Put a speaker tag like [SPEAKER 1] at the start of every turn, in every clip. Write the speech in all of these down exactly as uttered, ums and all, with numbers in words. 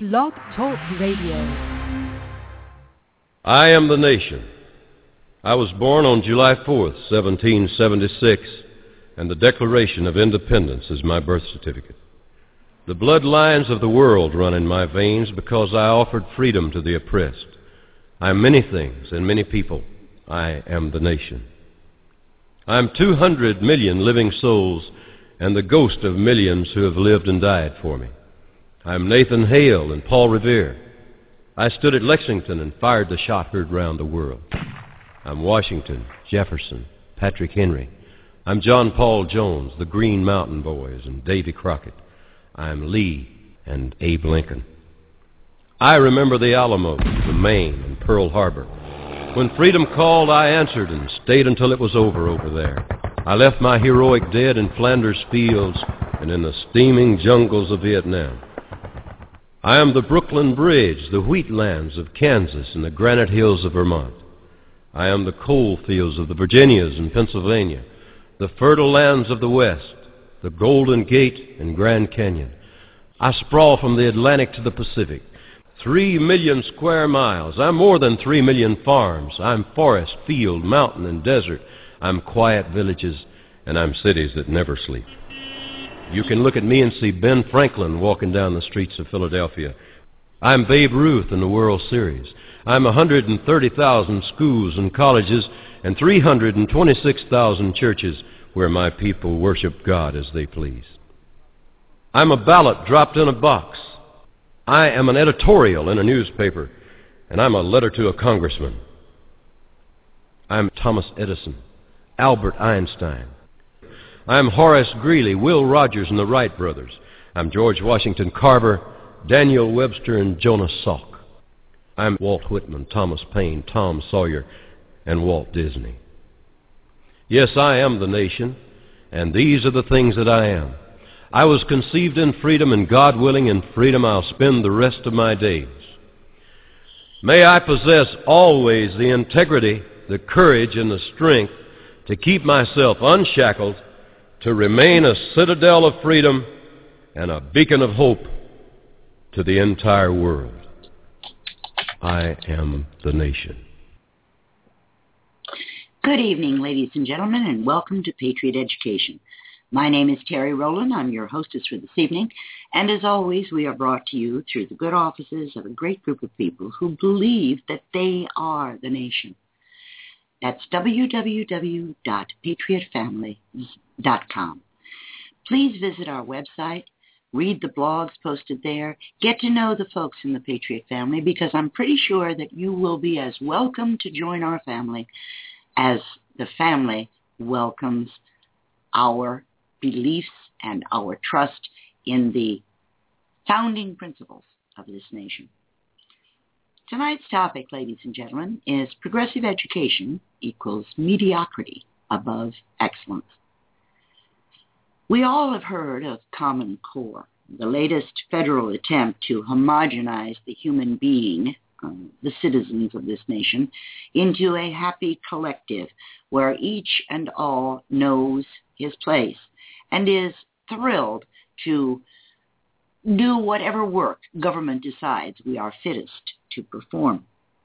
[SPEAKER 1] Blog Talk Radio.
[SPEAKER 2] I am the nation. I was born on July fourth, seventeen seventy-six, and the Declaration of Independence is my birth certificate. The bloodlines of the world run in my veins because I offered freedom to the oppressed. I am many things and many people. I am the nation. I am two hundred million living souls and the ghost of millions who have lived and died for me. I am Nathan Hale and Paul Revere. I stood at Lexington and fired the shot heard round the world. I'm Washington, Jefferson, Patrick Henry. I'm John Paul Jones, the Green Mountain Boys, and Davy Crockett. I'm Lee and Abe Lincoln. I remember the Alamo, the Maine, and Pearl Harbor. When freedom called, I answered and stayed until it was over over there. I left my heroic dead in Flanders fields and in the steaming jungles of Vietnam. I am the Brooklyn Bridge, the wheatlands of Kansas, and the granite hills of Vermont. I am the coal fields of the Virginias and Pennsylvania, the fertile lands of the West, the Golden Gate and Grand Canyon. I sprawl from the Atlantic to the Pacific. Three million square miles. I'm more than three million farms. I'm forest, field, mountain, and desert. I'm quiet villages, and I'm cities that never sleep. You can look at me and see Ben Franklin walking down the streets of Philadelphia. I'm Babe Ruth in the World Series. I'm one hundred thirty thousand schools and colleges and three hundred twenty-six thousand churches where my people worship God as they please. I'm a ballot dropped in a box. I am an editorial in a newspaper, and I'm a letter to a congressman. I'm Thomas Edison, Albert Einstein. I'm Horace Greeley, Will Rogers, and the Wright brothers. I'm George Washington Carver, Daniel Webster, and Jonas Salk. I'm Walt Whitman, Thomas Paine, Tom Sawyer, and Walt Disney. Yes, I am the nation, and these are the things that I am. I was conceived in freedom, and God willing, in freedom I'll spend the rest of my days. May I possess always the integrity, the courage, and the strength to keep myself unshackled, to remain a citadel of freedom and a beacon of hope to the entire world. I am the nation.
[SPEAKER 3] Good evening, ladies and gentlemen, and welcome to Patriot Education. My name is Terry Rowland. I'm your hostess for this evening, and as always, we are brought to you through the good offices of a great group of people who believe that they are the nation. That's w w w dot patriot family dot com. Please visit our website, read the blogs posted there, get to know the folks in the Patriot family, because I'm pretty sure that you will be as welcome to join our family as the family welcomes our beliefs and our trust in the founding principles of this nation. Tonight's topic, ladies and gentlemen, is progressive education equals mediocrity above excellence. We all have heard of Common Core, the latest federal attempt to homogenize the human being, um, the citizens of this nation, into a happy collective where each and all knows his place and is thrilled to do whatever work government decides we are fittest to perform.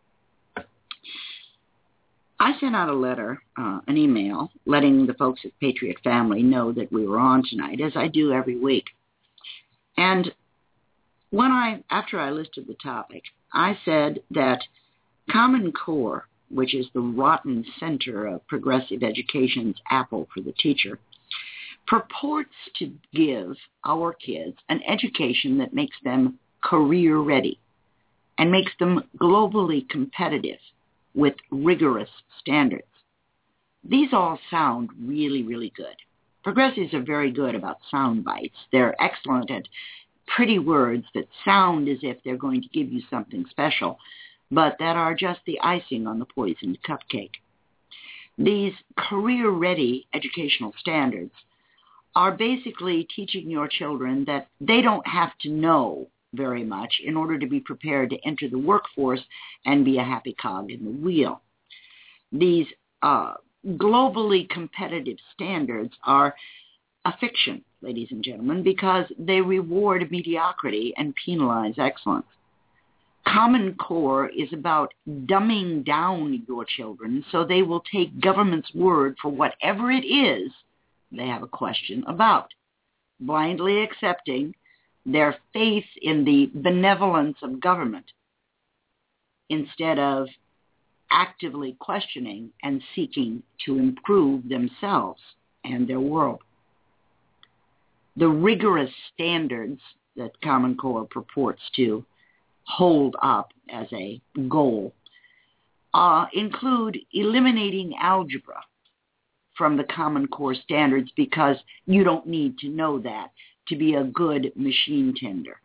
[SPEAKER 3] I sent out a letter, uh, an email, letting the folks at Patriot Family know that we were on tonight, as I do every week. And when I, after I listed the topic, I said that Common Core, which is the rotten center of progressive education's apple for the teacher, purports to give our kids an education that makes them career ready and makes them globally competitive with rigorous standards. These all sound really, really good. Progressives are very good about sound bites. They're excellent at pretty words that sound as if they're going to give you something special, but that are just the icing on the poisoned cupcake. These career-ready educational standards are basically teaching your children that they don't have to know very much in order to be prepared to enter the workforce and be a happy cog in the wheel. These uh, globally competitive standards are a fiction, ladies and gentlemen, because they reward mediocrity and penalize excellence. Common Core is about dumbing down your children so they will take government's word for whatever it is they have a question about, blindly accepting their faith in the benevolence of government instead of actively questioning and seeking to improve themselves and their world. The rigorous standards that Common Core purports to hold up as a goal uh, include eliminating algebra from the Common Core standards because you don't need to know that to be a good machine tender.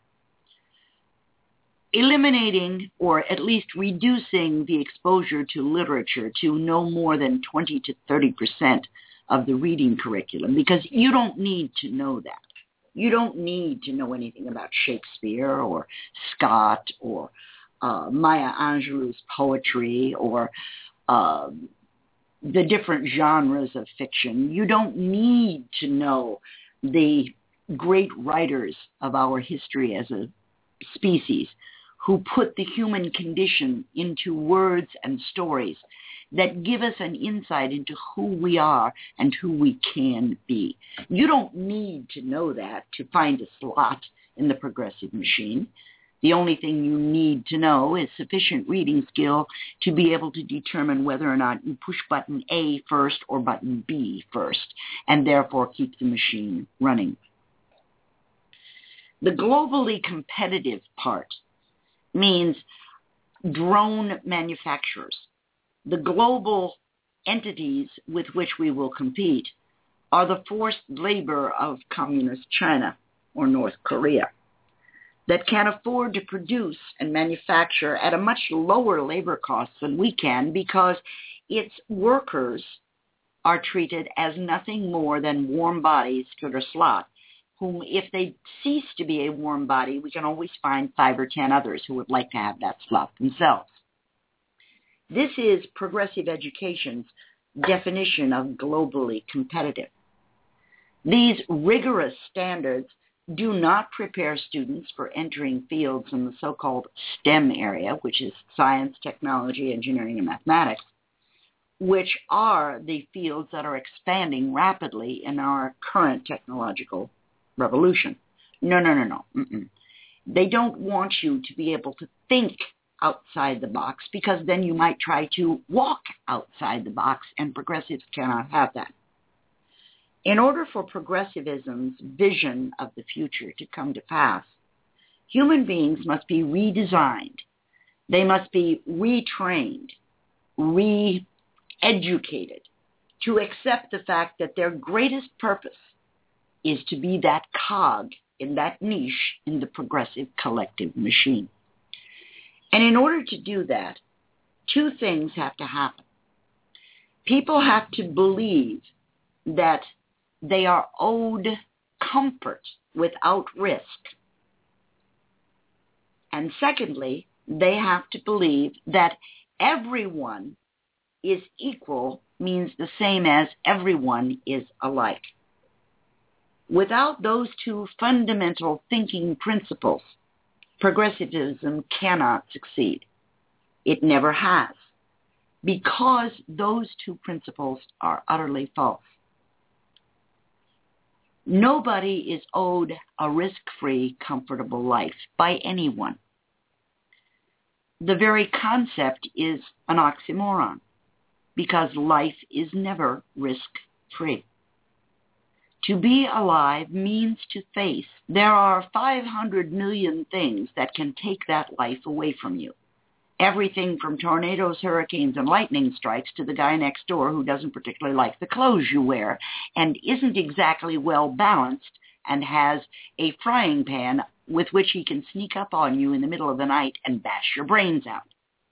[SPEAKER 3] Eliminating, or at least reducing, the exposure to literature to no more than twenty to thirty percent of the reading curriculum, because you don't need to know that. You don't need to know anything about Shakespeare or Scott or uh, Maya Angelou's poetry or uh, the different genres of fiction. You don't need to know the great writers of our history as a species who put the human condition into words and stories that give us an insight into who we are and who we can be. You don't need to know that to find a slot in the progressive machine. The only thing you need to know is sufficient reading skill to be able to determine whether or not you push button A first or button B first, and therefore keep the machine running. The globally competitive part means drone manufacturers. The global entities with which we will compete are the forced labor of communist China or North Korea that can afford to produce and manufacture at a much lower labor cost than we can because its workers are treated as nothing more than warm bodies to their slot, whom, if they cease to be a warm body, we can always find five or ten others who would like to have that slot themselves. This is progressive education's definition of globally competitive. These rigorous standards do not prepare students for entering fields in the so-called STEM area, which is science, technology, engineering, and mathematics, which are the fields that are expanding rapidly in our current technological revolution. No, no, no, no. Mm-mm. They don't want you to be able to think outside the box, because then you might try to walk outside the box, and progressives cannot have that. In order for progressivism's vision of the future to come to pass, human beings must be redesigned. They must be retrained, re-educated to accept the fact that their greatest purpose is to be that cog in that niche in the progressive collective machine. And in order to do that, two things have to happen. People have to believe that they are owed comfort without risk. And secondly, they have to believe that everyone is equal means the same as everyone is alike. Without those two fundamental thinking principles, progressivism cannot succeed. It never has, because those two principles are utterly false. Nobody is owed a risk-free, comfortable life by anyone. The very concept is an oxymoron, because life is never risk-free. To be alive means to face. There are five hundred million things that can take that life away from you. Everything from tornadoes, hurricanes, and lightning strikes to the guy next door who doesn't particularly like the clothes you wear and isn't exactly well balanced and has a frying pan with which he can sneak up on you in the middle of the night and bash your brains out.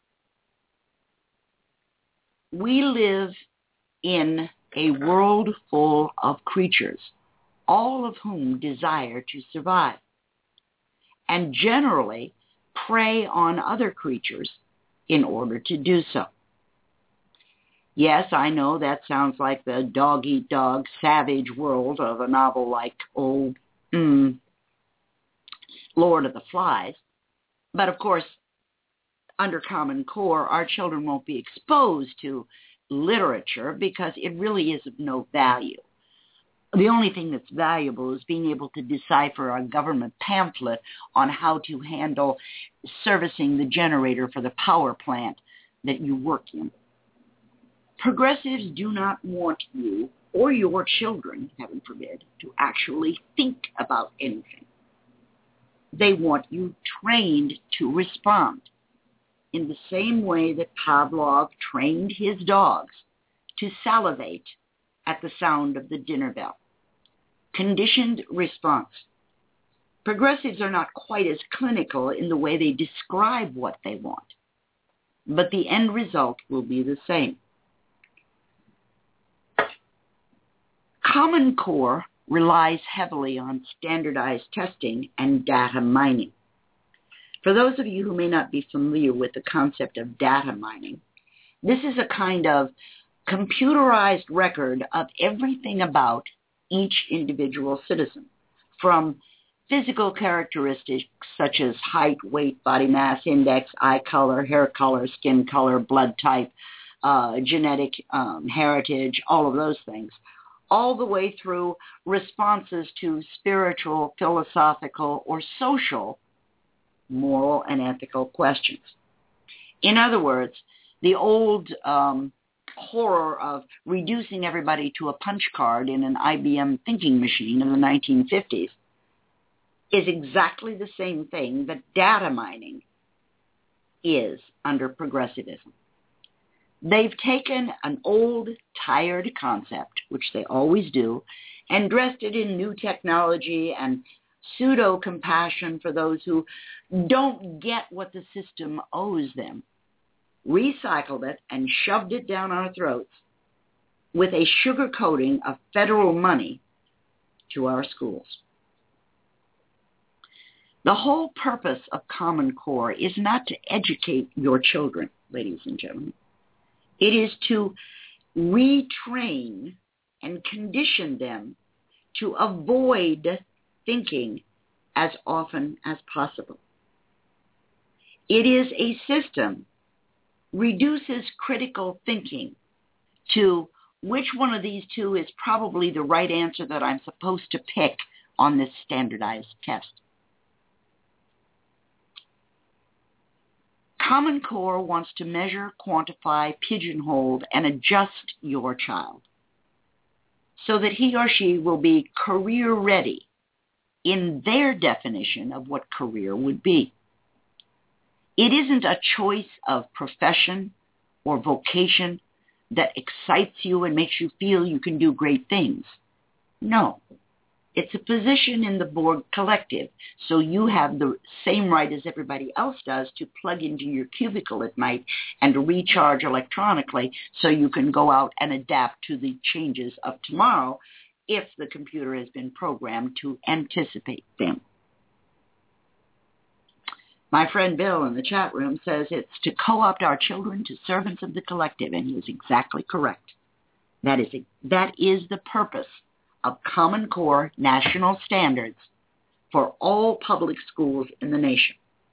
[SPEAKER 3] We live in a world full of creatures, all of whom desire to survive, and generally prey on other creatures in order to do so. Yes, I know that sounds like the dog-eat-dog savage world of a novel like old mm, Lord of the Flies. But of course, under Common Core, our children won't be exposed to literature because it really is of no value. The only thing that's valuable is being able to decipher a government pamphlet on how to handle servicing the generator for the power plant that you work in. Progressives do not want you or your children, heaven forbid, to actually think about anything. They want you trained to respond in the same way that Pavlov trained his dogs to salivate at the sound of the dinner bell. Conditioned response. Progressives are not quite as clinical in the way they describe what they want, but the end result will be the same. Common Core relies heavily on standardized testing and data mining. For those of you who may not be familiar with the concept of data mining, this is a kind of computerized record of everything about each individual citizen, from physical characteristics such as height, weight, body mass index, eye color, hair color, skin color, blood type, uh, genetic um, heritage, all of those things, all the way through responses to spiritual, philosophical, or social, moral, and ethical questions. In other words, the old um, horror of reducing everybody to a punch card in an I B M thinking machine of the nineteen fifties is exactly the same thing that data mining is under progressivism. They've taken an old, tired concept, which they always do, and dressed it in new technology and pseudo-compassion for those who don't get what the system owes them, recycled it and shoved it down our throats with a sugar coating of federal money to our schools. The whole purpose of Common Core is not to educate your children, ladies and gentlemen. It is to retrain and condition them to avoid thinking as often as possible. It is a system reduces critical thinking to which one of these two is probably the right answer that I'm supposed to pick on this standardized test. Common Core wants to measure, quantify, pigeonhole, and adjust your child so that he or she will be career ready in their definition of what career would be. It isn't a choice of profession or vocation that excites you and makes you feel you can do great things. No. It's a position in the Borg collective, so you have the same right as everybody else does to plug into your cubicle at night and to recharge electronically so you can go out and adapt to the changes of tomorrow if the computer has been programmed to anticipate them. My friend Bill in the chat room says it's to co-opt our children to servants of the collective, and he is exactly correct. That is, a, that is the purpose of Common Core national standards for all public schools in the nation.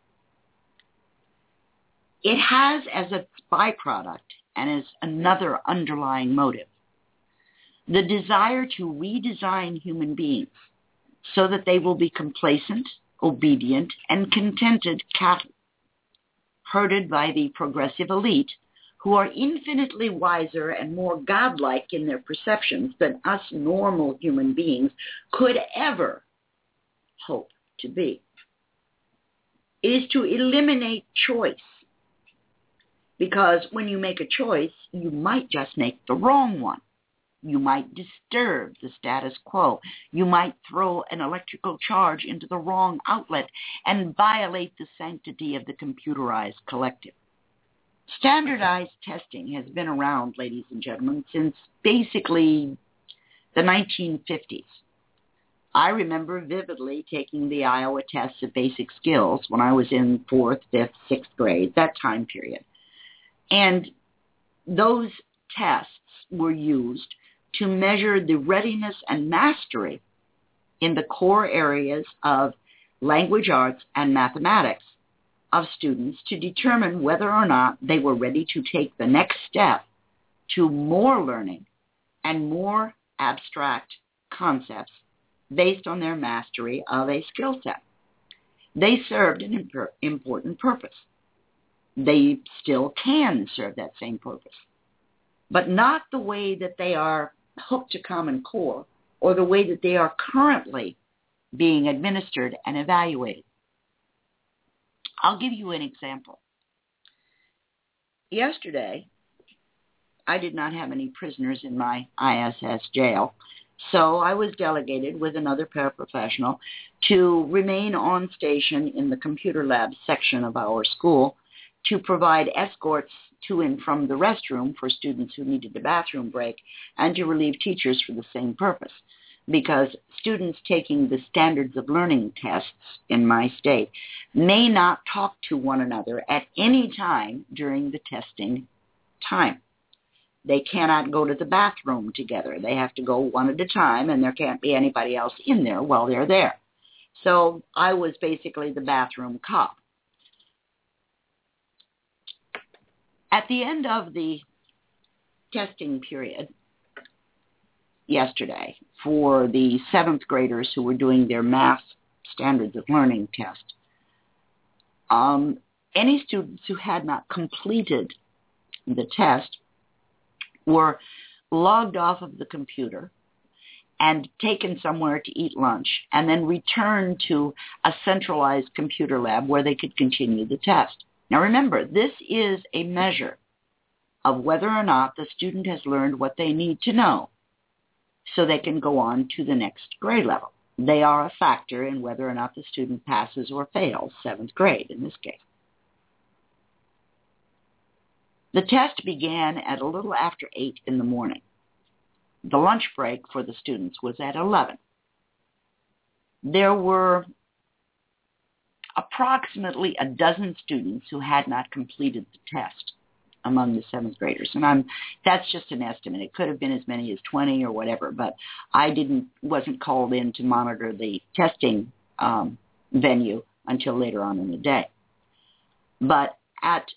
[SPEAKER 3] It has as a byproduct and as another underlying motive the desire to redesign human beings so that they will be complacent, obedient, and contented cattle, herded by the progressive elite who are infinitely wiser and more godlike in their perceptions than us normal human beings could ever hope to be. It is to eliminate choice, because when you make a choice, you might just make the wrong one. You might disturb the status quo. You might throw an electrical charge into the wrong outlet and violate the sanctity of the computerized collective. Standardized testing has been around, ladies and gentlemen, since basically the nineteen fifties. I remember vividly taking the Iowa tests of basic skills when I was in fourth, fifth, sixth grade, that time period. And those tests were used to measure the readiness and mastery in the core areas of language arts and mathematics of students to determine whether or not they were ready to take the next step to more learning and more abstract concepts based on their mastery of a skill set. They served an imp- important purpose. They still can serve that same purpose, but not the way that they are hooked to Common Core or the way that they are currently being administered and evaluated. I'll give you an example. Yesterday, I did not have any prisoners in my I S S jail, so I was delegated with another paraprofessional to remain on station in the computer lab section of our school to provide escorts to and from the restroom for students who needed a bathroom break and to relieve teachers for the same purpose, because students taking the standards of learning tests in my state may not talk to one another at any time during the testing time. They cannot go to the bathroom together. They have to go one at a time, and there can't be anybody else in there while they're there. So I was basically the bathroom cop. At the end of the testing period yesterday for the seventh graders who were doing their math standards of learning test, um, any students who had not completed the test were logged off of the computer and taken somewhere to eat lunch and then returned to a centralized computer lab where they could continue the test. Now remember, this is a measure of whether or not the student has learned what they need to know so they can go on to the next grade level. They are a factor in whether or not the student passes or fails seventh grade in this case. The test began at a little after eight in the morning. The lunch break for the students was at eleven. There were approximately a dozen students who had not completed the test among the seventh graders. And I'm, that's just an estimate. It could have been as many as twenty or whatever, but I didn't, wasn't called in to monitor the testing um, venue until later on in the day. But at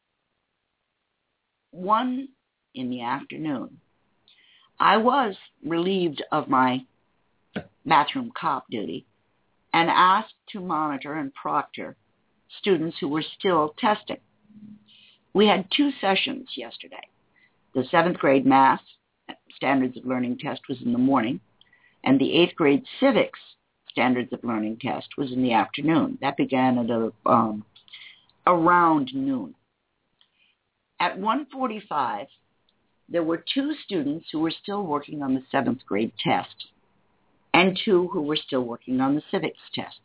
[SPEAKER 3] one in the afternoon, I was relieved of my bathroom cop duty and asked to monitor and proctor students who were still testing. We had two sessions yesterday. The seventh grade math standards of learning test was in the morning, and the eighth grade civics standards of learning test was in the afternoon. That began at a, um, around noon. At one forty-five, there were two students who were still working on the seventh grade test and two who were still working on the civics test.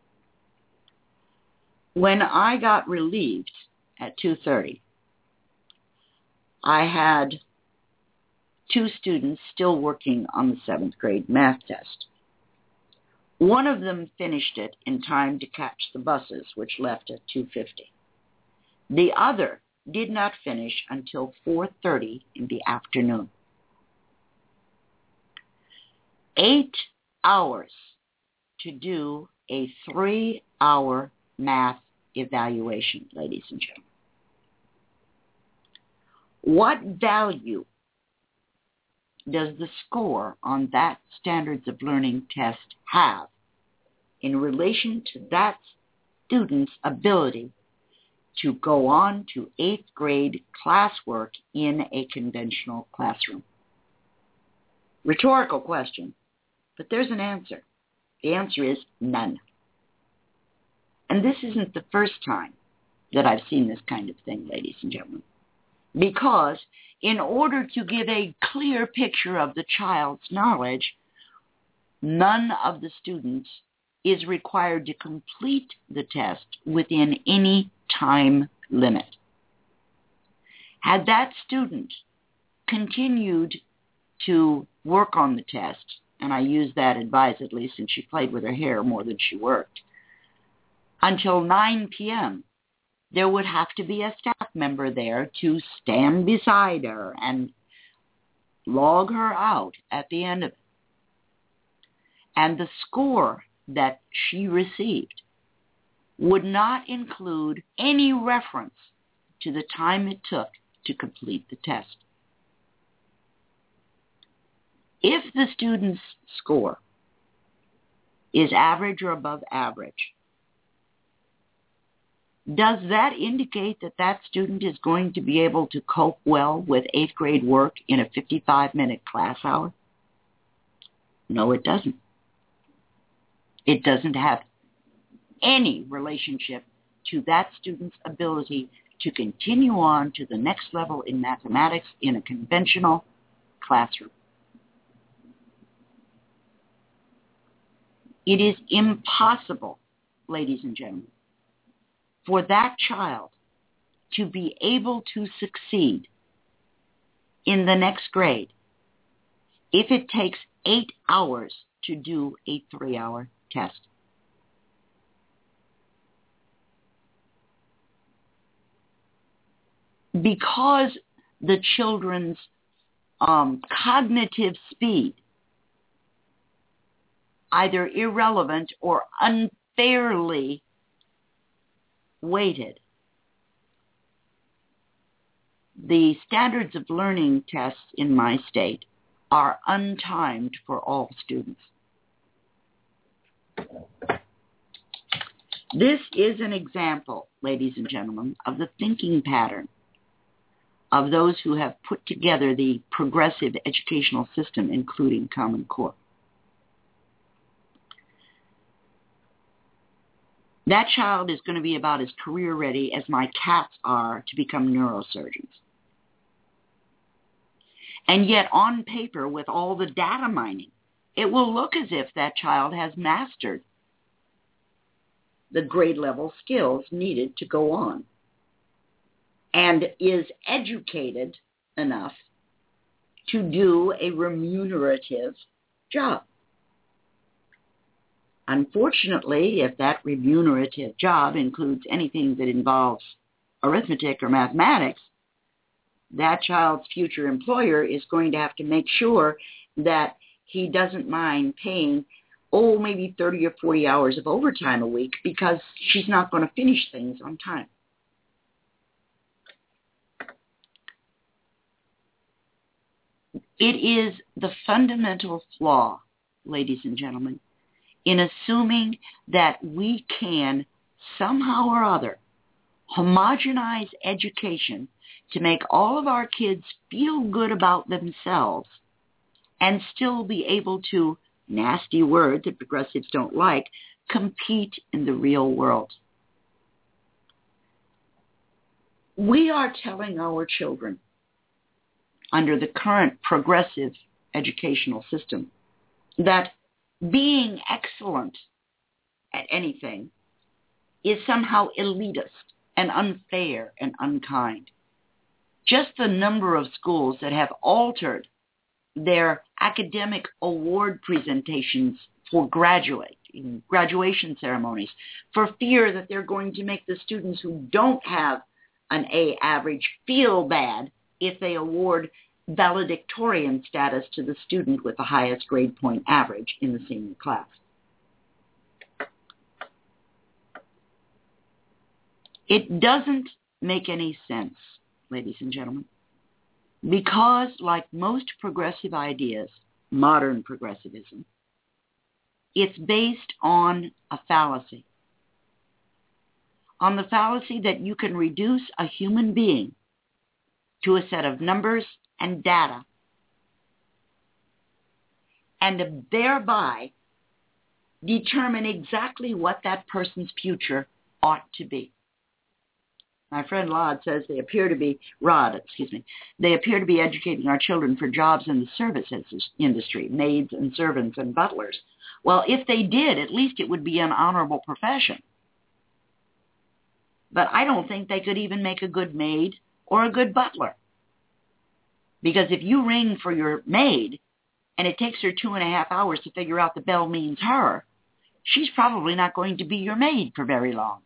[SPEAKER 3] When I got relieved at two thirty, I had two students still working on the seventh grade math test. One of them finished it in time to catch the buses, which left at two fifty. The other did not finish until four thirty in the afternoon. Eight hours to do a three-hour math evaluation, ladies and gentlemen. What value does the score on that standards of learning test have in relation to that student's ability to go on to eighth grade classwork in a conventional classroom? Rhetorical question, but there's an answer. The answer is none. And this isn't the first time that I've seen this kind of thing, ladies and gentlemen, because in order to give a clear picture of the child's knowledge, none of the students is required to complete the test within any time limit. Had that student continued to work on the test, and I use that advisedly since she played with her hair more than she worked, until nine p.m., there would have to be a staff member there to stand beside her and log her out at the end of it. And the score that she received would not include any reference to the time it took to complete the test. If the student's score is average or above average, does that indicate that that student is going to be able to cope well with eighth grade work in a fifty-five minute class hour? No, it doesn't. It doesn't have any relationship to that student's ability to continue on to the next level in mathematics in a conventional classroom. It is impossible, ladies and gentlemen, for that child to be able to succeed in the next grade if it takes eight hours to do a three-hour test. Because the children's um, cognitive speed, either irrelevant or unfairly weighted, the standards of learning tests in my state are untimed for all students. This is an example, ladies and gentlemen, of the thinking pattern of those who have put together the progressive educational system, including Common Core. That child is going to be about as career ready as my cats are to become neurosurgeons. And yet on paper, with all the data mining, it will look as if that child has mastered the grade level skills needed to go on and is educated enough to do a remunerative job. Unfortunately, if that remunerative job includes anything that involves arithmetic or mathematics, that child's future employer is going to have to make sure that he doesn't mind paying, oh, maybe thirty or forty hours of overtime a week because she's not going to finish things on time. It is the fundamental flaw, ladies and gentlemen, in assuming that we can somehow or other homogenize education to make all of our kids feel good about themselves and still be able to, nasty word that progressives don't like, compete in the real world. We are telling our children, under the current progressive educational system, that being excellent at anything is somehow elitist and unfair and unkind. Just the number of schools that have altered their academic award presentations for graduate, graduation ceremonies, for fear that they're going to make the students who don't have an A average feel bad if they award valedictorian status to the student with the highest grade point average in the senior class. It doesn't make any sense, ladies and gentlemen, because like most progressive ideas, modern progressivism, it's based on a fallacy. On the fallacy that you can reduce a human being to a set of numbers and data, and thereby determine exactly what that person's future ought to be. My friend Rod says they appear to be, Rod, excuse me, they appear to be educating our children for jobs in the service industry, maids and servants and butlers. Well, if they did, at least it would be an honorable profession. But I don't think they could even make a good maid or a good butler. Because if you ring for your maid and it takes her two and a half hours to figure out the bell means her, she's probably not going to be your maid for very long.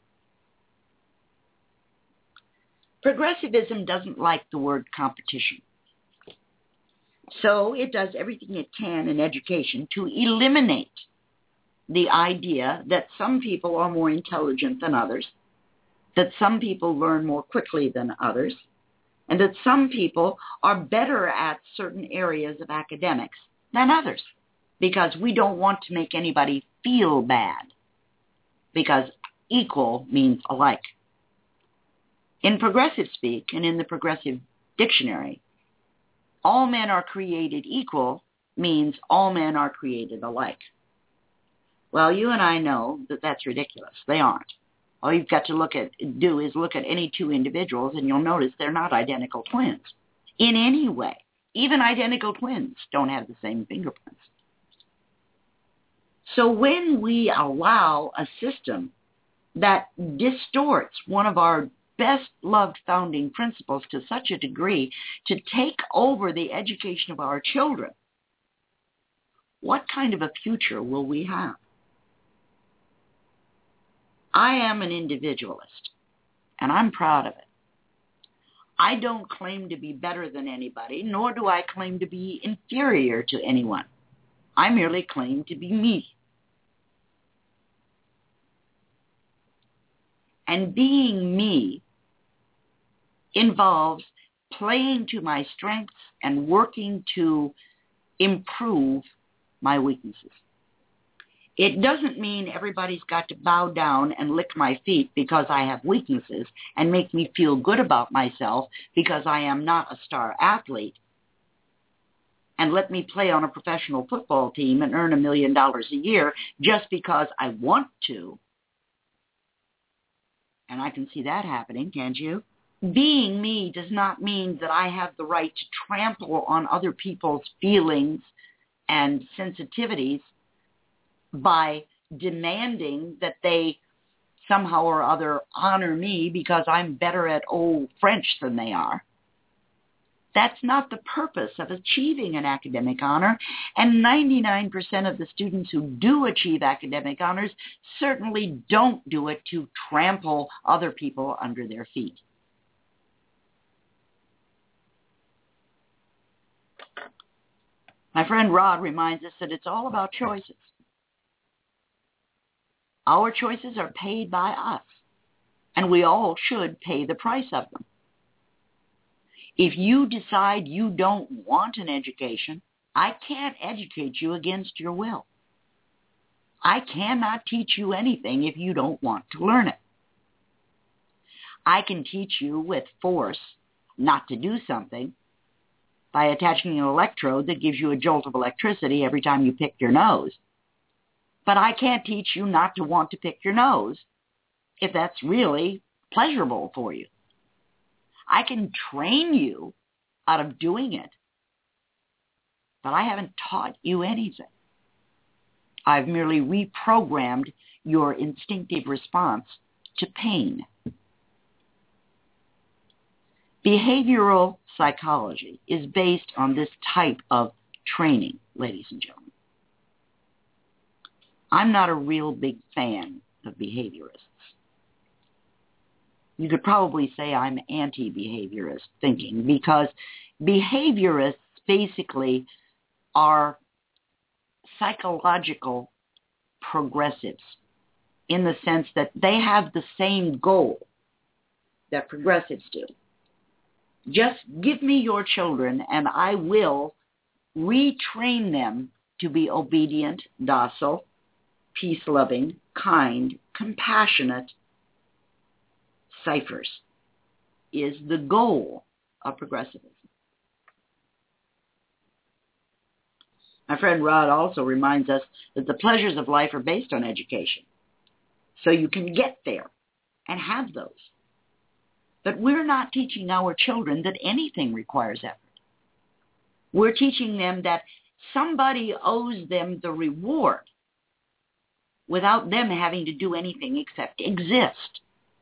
[SPEAKER 3] Progressivism doesn't like the word competition. So it does everything it can in education to eliminate the idea that some people are more intelligent than others, that some people learn more quickly than others, and that some people are better at certain areas of academics than others, because we don't want to make anybody feel bad, because equal means alike. In progressive speak and in the progressive dictionary, all men are created equal means all men are created alike. Well, you and I know that that's ridiculous. They aren't. All you've got to look at do is look at any two individuals, and you'll notice they're not identical twins in any way. Even identical twins don't have the same fingerprints. So when we allow a system that distorts one of our best-loved founding principles to such a degree to take over the education of our children, what kind of a future will we have? I am an individualist, and I'm proud of it. I don't claim to be better than anybody, nor do I claim to be inferior to anyone. I merely claim to be me. And being me involves playing to my strengths and working to improve my weaknesses. It doesn't mean everybody's got to bow down and lick my feet because I have weaknesses and make me feel good about myself because I am not a star athlete, and let me play on a professional football team and earn a million dollars a year just because I want to. And I can see that happening, can't you? Being me does not mean that I have the right to trample on other people's feelings and sensitivities by demanding that they somehow or other honor me because I'm better at old French than they are. That's not the purpose of achieving an academic honor, and ninety-nine percent of the students who do achieve academic honors certainly don't do it to trample other people under their feet. My friend Rod reminds us that it's all about choices. Our choices are paid by us, and we all should pay the price of them. If you decide you don't want an education, I can't educate you against your will. I cannot teach you anything if you don't want to learn it. I can teach you with force not to do something by attaching an electrode that gives you a jolt of electricity every time you pick your nose. But I can't teach you not to want to pick your nose if that's really pleasurable for you. I can train you out of doing it, but I haven't taught you anything. I've merely reprogrammed your instinctive response to pain. Behavioral psychology is based on this type of training, ladies and gentlemen. I'm not a real big fan of behaviorists. You could probably say I'm anti-behaviorist thinking, because behaviorists basically are psychological progressives in the sense that they have the same goal that progressives do. Just give me your children and I will retrain them to be obedient, docile, peace-loving, kind, compassionate ciphers is the goal of progressivism. My friend Rod also reminds us that the pleasures of life are based on education. So you can get there and have those. But we're not teaching our children that anything requires effort. We're teaching them that somebody owes them the reward without them having to do anything except exist.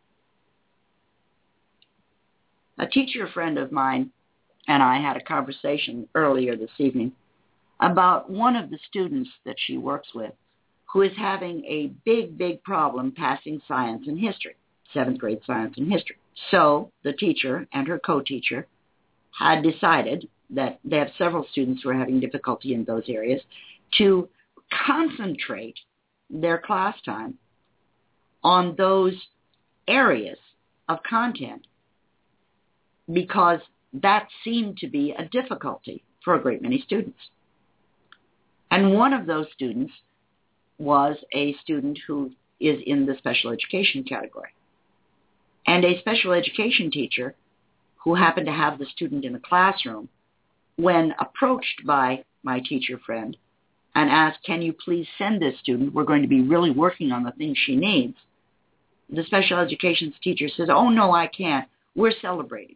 [SPEAKER 3] A teacher friend of mine and I had a conversation earlier this evening about one of the students that she works with who is having a big, big problem passing science and history, seventh grade science and history. So the teacher and her co-teacher had decided that they have several students who are having difficulty in those areas, to concentrate their class time on those areas of content, because that seemed to be a difficulty for a great many students. And one of those students was a student who is in the special education category. And a special education teacher who happened to have the student in the classroom, when approached by my teacher friend and asked, can you please send this student? We're going to be really working on the things she needs. The special education teacher says, oh, no, I can't. We're celebrating.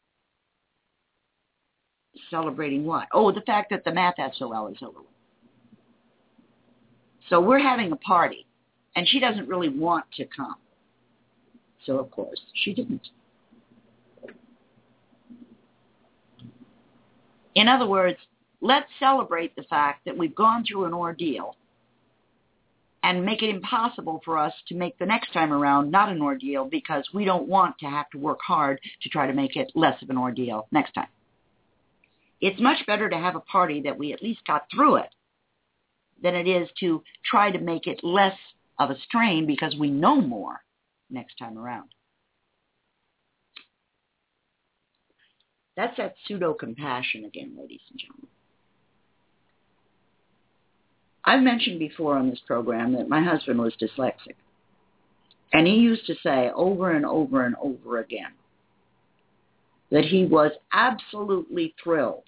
[SPEAKER 3] Celebrating what? Oh, the fact that the math S O L is over. So we're having a party, and she doesn't really want to come. So, of course, she didn't. In other words, let's celebrate the fact that we've gone through an ordeal and make it impossible for us to make the next time around not an ordeal, because we don't want to have to work hard to try to make it less of an ordeal next time. It's much better to have a party that we at least got through it than it is to try to make it less of a strain because we know more next time around. That's that pseudo-compassion again, ladies and gentlemen. I've mentioned before on this program that my husband was dyslexic. And he used to say over and over and over again that he was absolutely thrilled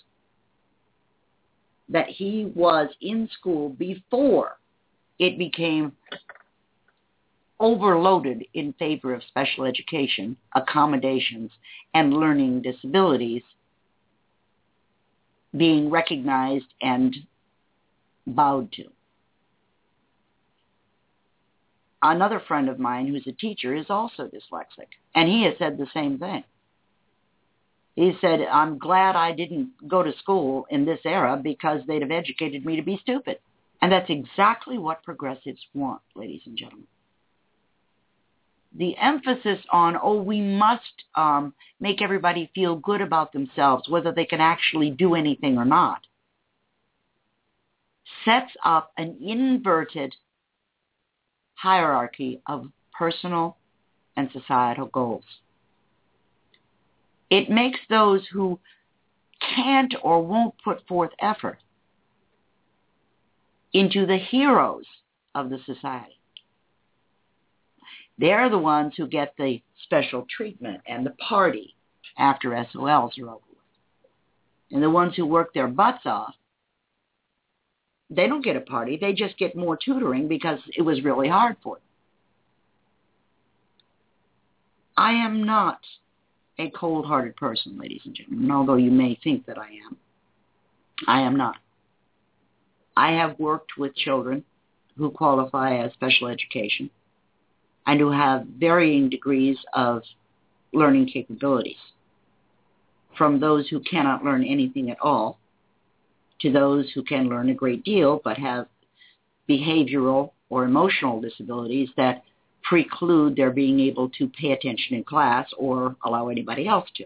[SPEAKER 3] that he was in school before it became overloaded in favor of special education, accommodations, and learning disabilities being recognized and bowed to. Another friend of mine who's a teacher is also dyslexic, and he has said the same thing. He said, I'm glad I didn't go to school in this era because they'd have educated me to be stupid. And that's exactly what progressives want, ladies and gentlemen. The emphasis on, oh, we must um, make everybody feel good about themselves, whether they can actually do anything or not, sets up an inverted hierarchy of personal and societal goals. It makes those who can't or won't put forth effort into the heroes of the society. They're the ones who get the special treatment and the party after S O Ls are over with. And the ones who work their butts off, they don't get a party. They just get more tutoring because it was really hard for them. I am not a cold-hearted person, ladies and gentlemen, although you may think that I am. I am not. I have worked with children who qualify as special education and who have varying degrees of learning capabilities, from those who cannot learn anything at all to those who can learn a great deal but have behavioral or emotional disabilities that preclude their being able to pay attention in class or allow anybody else to.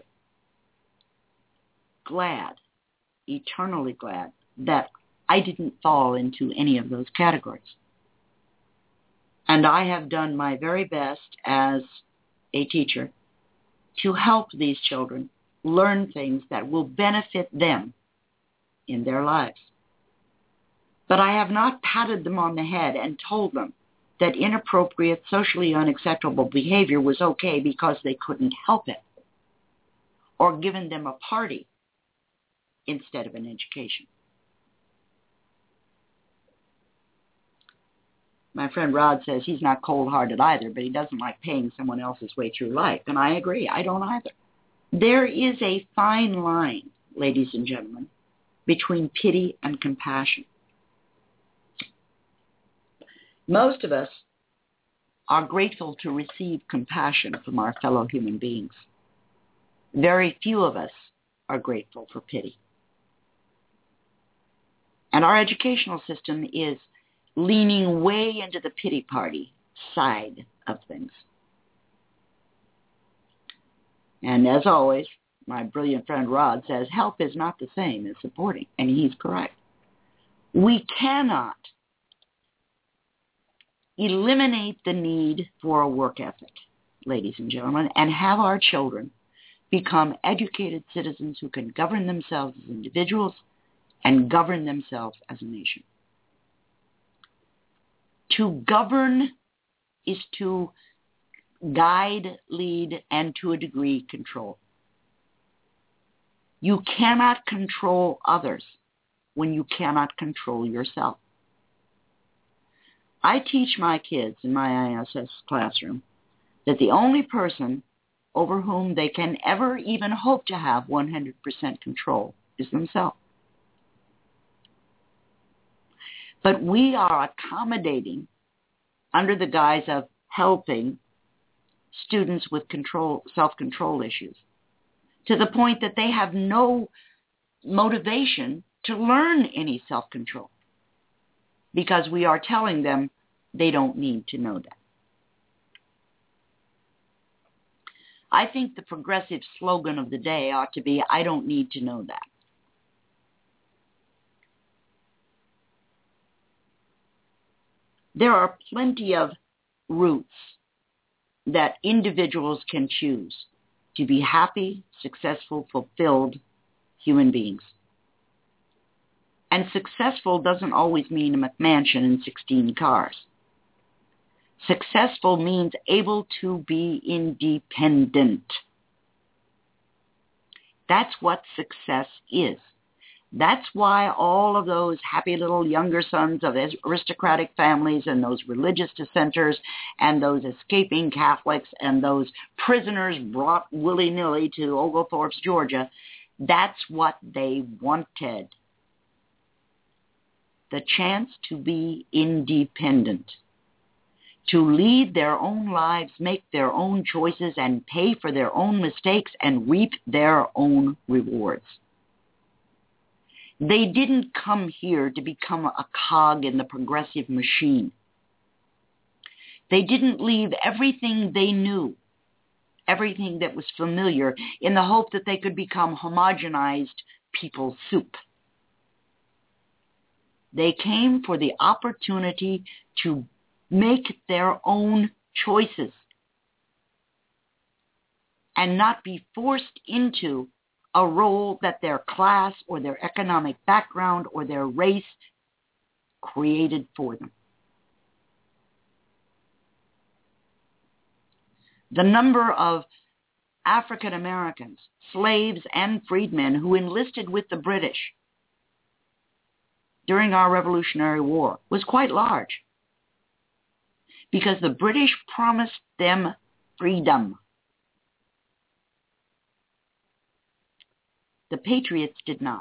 [SPEAKER 3] Glad, eternally glad, that I didn't fall into any of those categories. And I have done my very best as a teacher to help these children learn things that will benefit them in their lives. But I have not patted them on the head and told them that inappropriate, socially unacceptable behavior was okay because they couldn't help it, or given them a party instead of an education. My friend Rod says he's not cold-hearted either, but he doesn't like paying someone else's way through life, and I agree. I don't either. There is a fine line, ladies and gentlemen, between pity and compassion. Most of us are grateful to receive compassion from our fellow human beings. Very few of us are grateful for pity. And our educational system is leaning way into the pity party side of things. And as always, my brilliant friend Rod says, help is not the same as supporting, and he's correct. We cannot eliminate the need for a work ethic, ladies and gentlemen, and have our children become educated citizens who can govern themselves as individuals and govern themselves as a nation. To govern is to guide, lead, and to a degree control. You cannot control others when you cannot control yourself. I teach my kids in my I S S classroom that the only person over whom they can ever even hope to have one hundred percent control is themselves. But we are accommodating under the guise of helping students with control, self-control issues to the point that they have no motivation to learn any self-control because we are telling them they don't need to know that. I think the progressive slogan of the day ought to be, I don't need to know that. There are plenty of routes that individuals can choose to be happy, successful, fulfilled human beings. And successful doesn't always mean a McMansion and sixteen cars. Successful means able to be independent. That's what success is. That's why all of those happy little younger sons of aristocratic families and those religious dissenters and those escaping Catholics and those prisoners brought willy-nilly to Oglethorpe's, Georgia, that's what they wanted. The chance to be independent, to lead their own lives, make their own choices, and pay for their own mistakes and reap their own rewards. They didn't come here to become a cog in the progressive machine. They didn't leave everything they knew, everything that was familiar, in the hope that they could become homogenized people soup. They came for the opportunity to make their own choices and not be forced into a role that their class or their economic background or their race created for them. The number of African Americans, slaves and freedmen who enlisted with the British during our Revolutionary War was quite large because the British promised them freedom. The Patriots did not.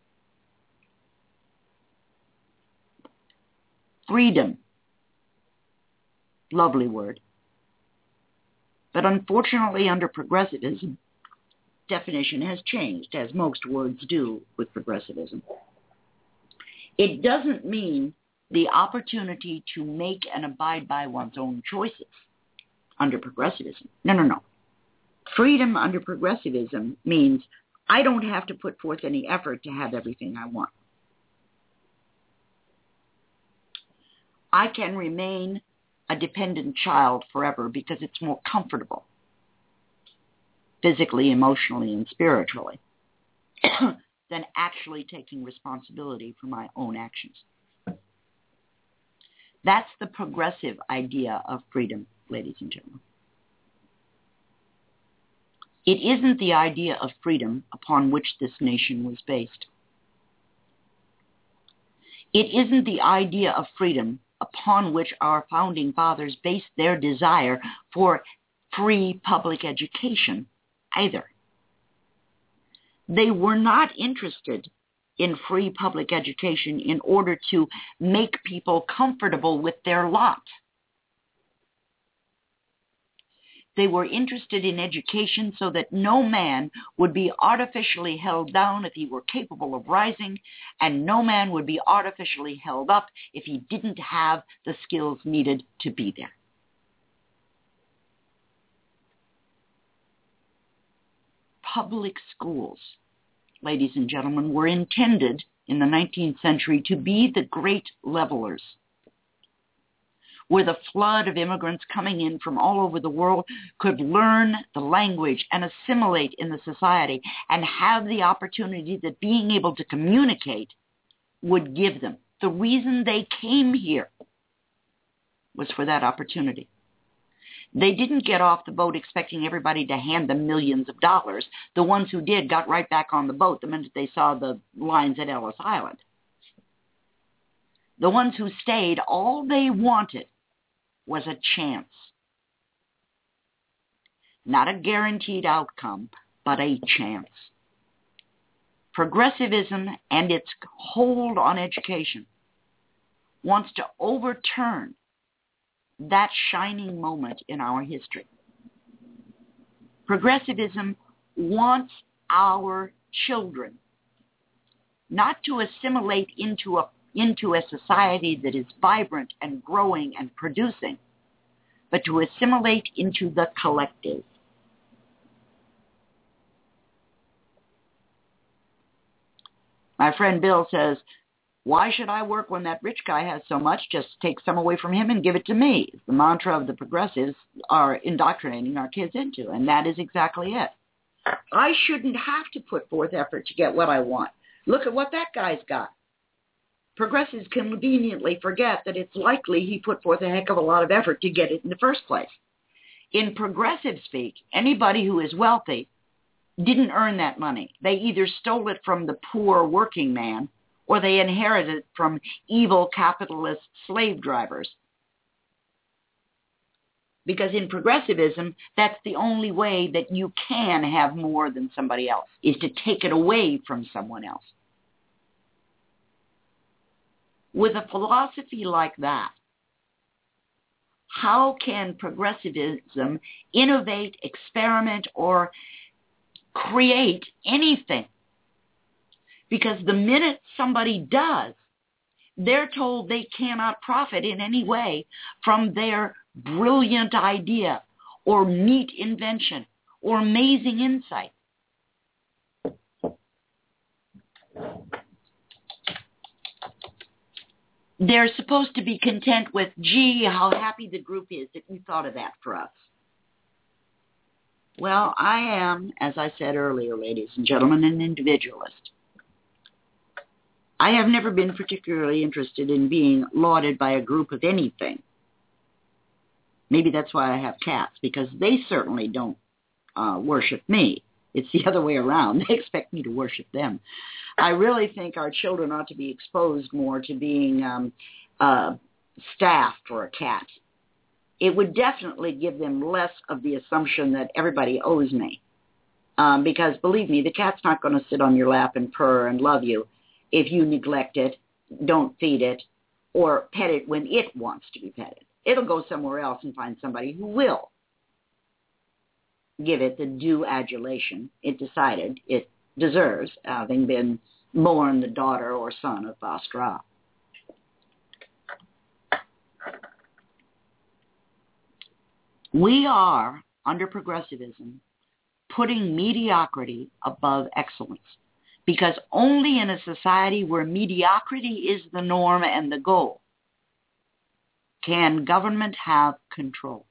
[SPEAKER 3] Freedom. Lovely word. But unfortunately, under progressivism, definition has changed, as most words do with progressivism. It doesn't mean the opportunity to make and abide by one's own choices under progressivism. No, no, no. Freedom under progressivism means I don't have to put forth any effort to have everything I want. I can remain a dependent child forever because it's more comfortable, physically, emotionally, and spiritually, than actually taking responsibility for my own actions. That's the progressive idea of freedom, ladies and gentlemen. It isn't the idea of freedom upon which this nation was based. It isn't the idea of freedom upon which our founding fathers based their desire for free public education either. They were not interested in free public education in order to make people comfortable with their lot. They were interested in education so that no man would be artificially held down if he were capable of rising, and no man would be artificially held up if he didn't have the skills needed to be there. public schools, ladies and gentlemen, were intended in the nineteenth century to be the great levelers, where the flood of immigrants coming in from all over the world could learn the language and assimilate in the society and have the opportunity that being able to communicate would give them. The reason they came here was for that opportunity. They didn't get off the boat expecting everybody to hand them millions of dollars. The ones who did got right back on the boat the minute they saw the lines at Ellis Island. The ones who stayed, all they wanted was a chance. Not a guaranteed outcome, but a chance. Progressivism and its hold on education wants to overturn that shining moment in our history. Progressivism wants our children not to assimilate into a into a society that is vibrant and growing and producing, but to assimilate into the collective. My friend Bill says, why should I work when that rich guy has so much? Just take some away from him and give it to me. It's the mantra of the progressives are indoctrinating our kids into, and that is exactly it. I shouldn't have to put forth effort to get what I want. Look at what that guy's got. Progressives conveniently forget that it's likely he put forth a heck of a lot of effort to get it in the first place. In progressive speak, anybody who is wealthy didn't earn that money. They either stole it from the poor working man or they inherited it from evil capitalist slave drivers. Because in progressivism, that's the only way that you can have more than somebody else, is to take it away from someone else. With a philosophy like that, how can progressivism innovate, experiment, or create anything? Because the minute somebody does, they're told they cannot profit in any way from their brilliant idea or neat invention or amazing insight. They're supposed to be content with, gee, how happy the group is that you thought of that for us. Well, I am, as I said earlier, ladies and gentlemen, an individualist. I have never been particularly interested in being lauded by a group of anything. Maybe that's why I have cats, because they certainly don't uh, worship me. It's the other way around. They expect me to worship them. I really think our children ought to be exposed more to being um, uh, staff for a cat. It would definitely give them less of the assumption that everybody owes me. Um, because, believe me, the cat's not going to sit on your lap and purr and love you if you neglect it, don't feed it, or pet it when it wants to be petted. It'll go somewhere else and find somebody who will give it the due adulation it decided it deserves, having been born the daughter or son of Basra. We are, under progressivism, putting mediocrity above excellence, because only in a society where mediocrity is the norm and the goal can government have control.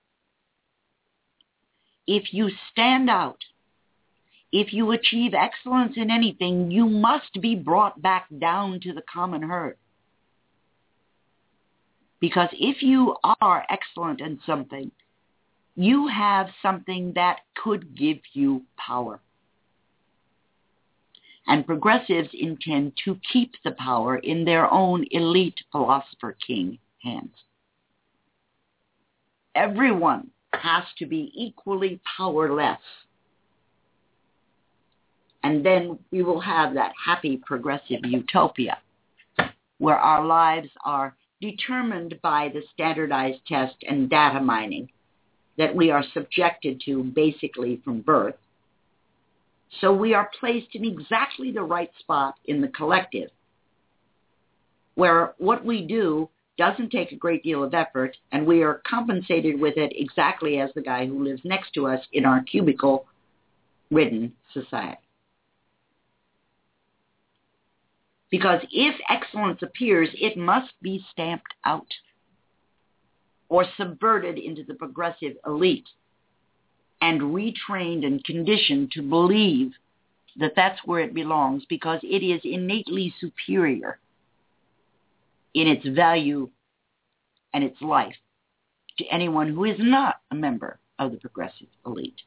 [SPEAKER 3] If you stand out, if you achieve excellence in anything, you must be brought back down to the common herd. Because if you are excellent in something, you have something that could give you power. And progressives intend to keep the power in their own elite philosopher king hands. Everyone has to be equally powerless. And then we will have that happy progressive utopia where our lives are determined by the standardized test and data mining that we are subjected to basically from birth. So we are placed in exactly the right spot in the collective, where what we do doesn't take a great deal of effort, and we are compensated with it exactly as the guy who lives next to us in our cubicle ridden society. Because if excellence appears, it must be stamped out or subverted into the progressive elite and retrained and conditioned to believe that that's where it belongs because it is innately superior in its value and its life to anyone who is not a member of the progressive elite.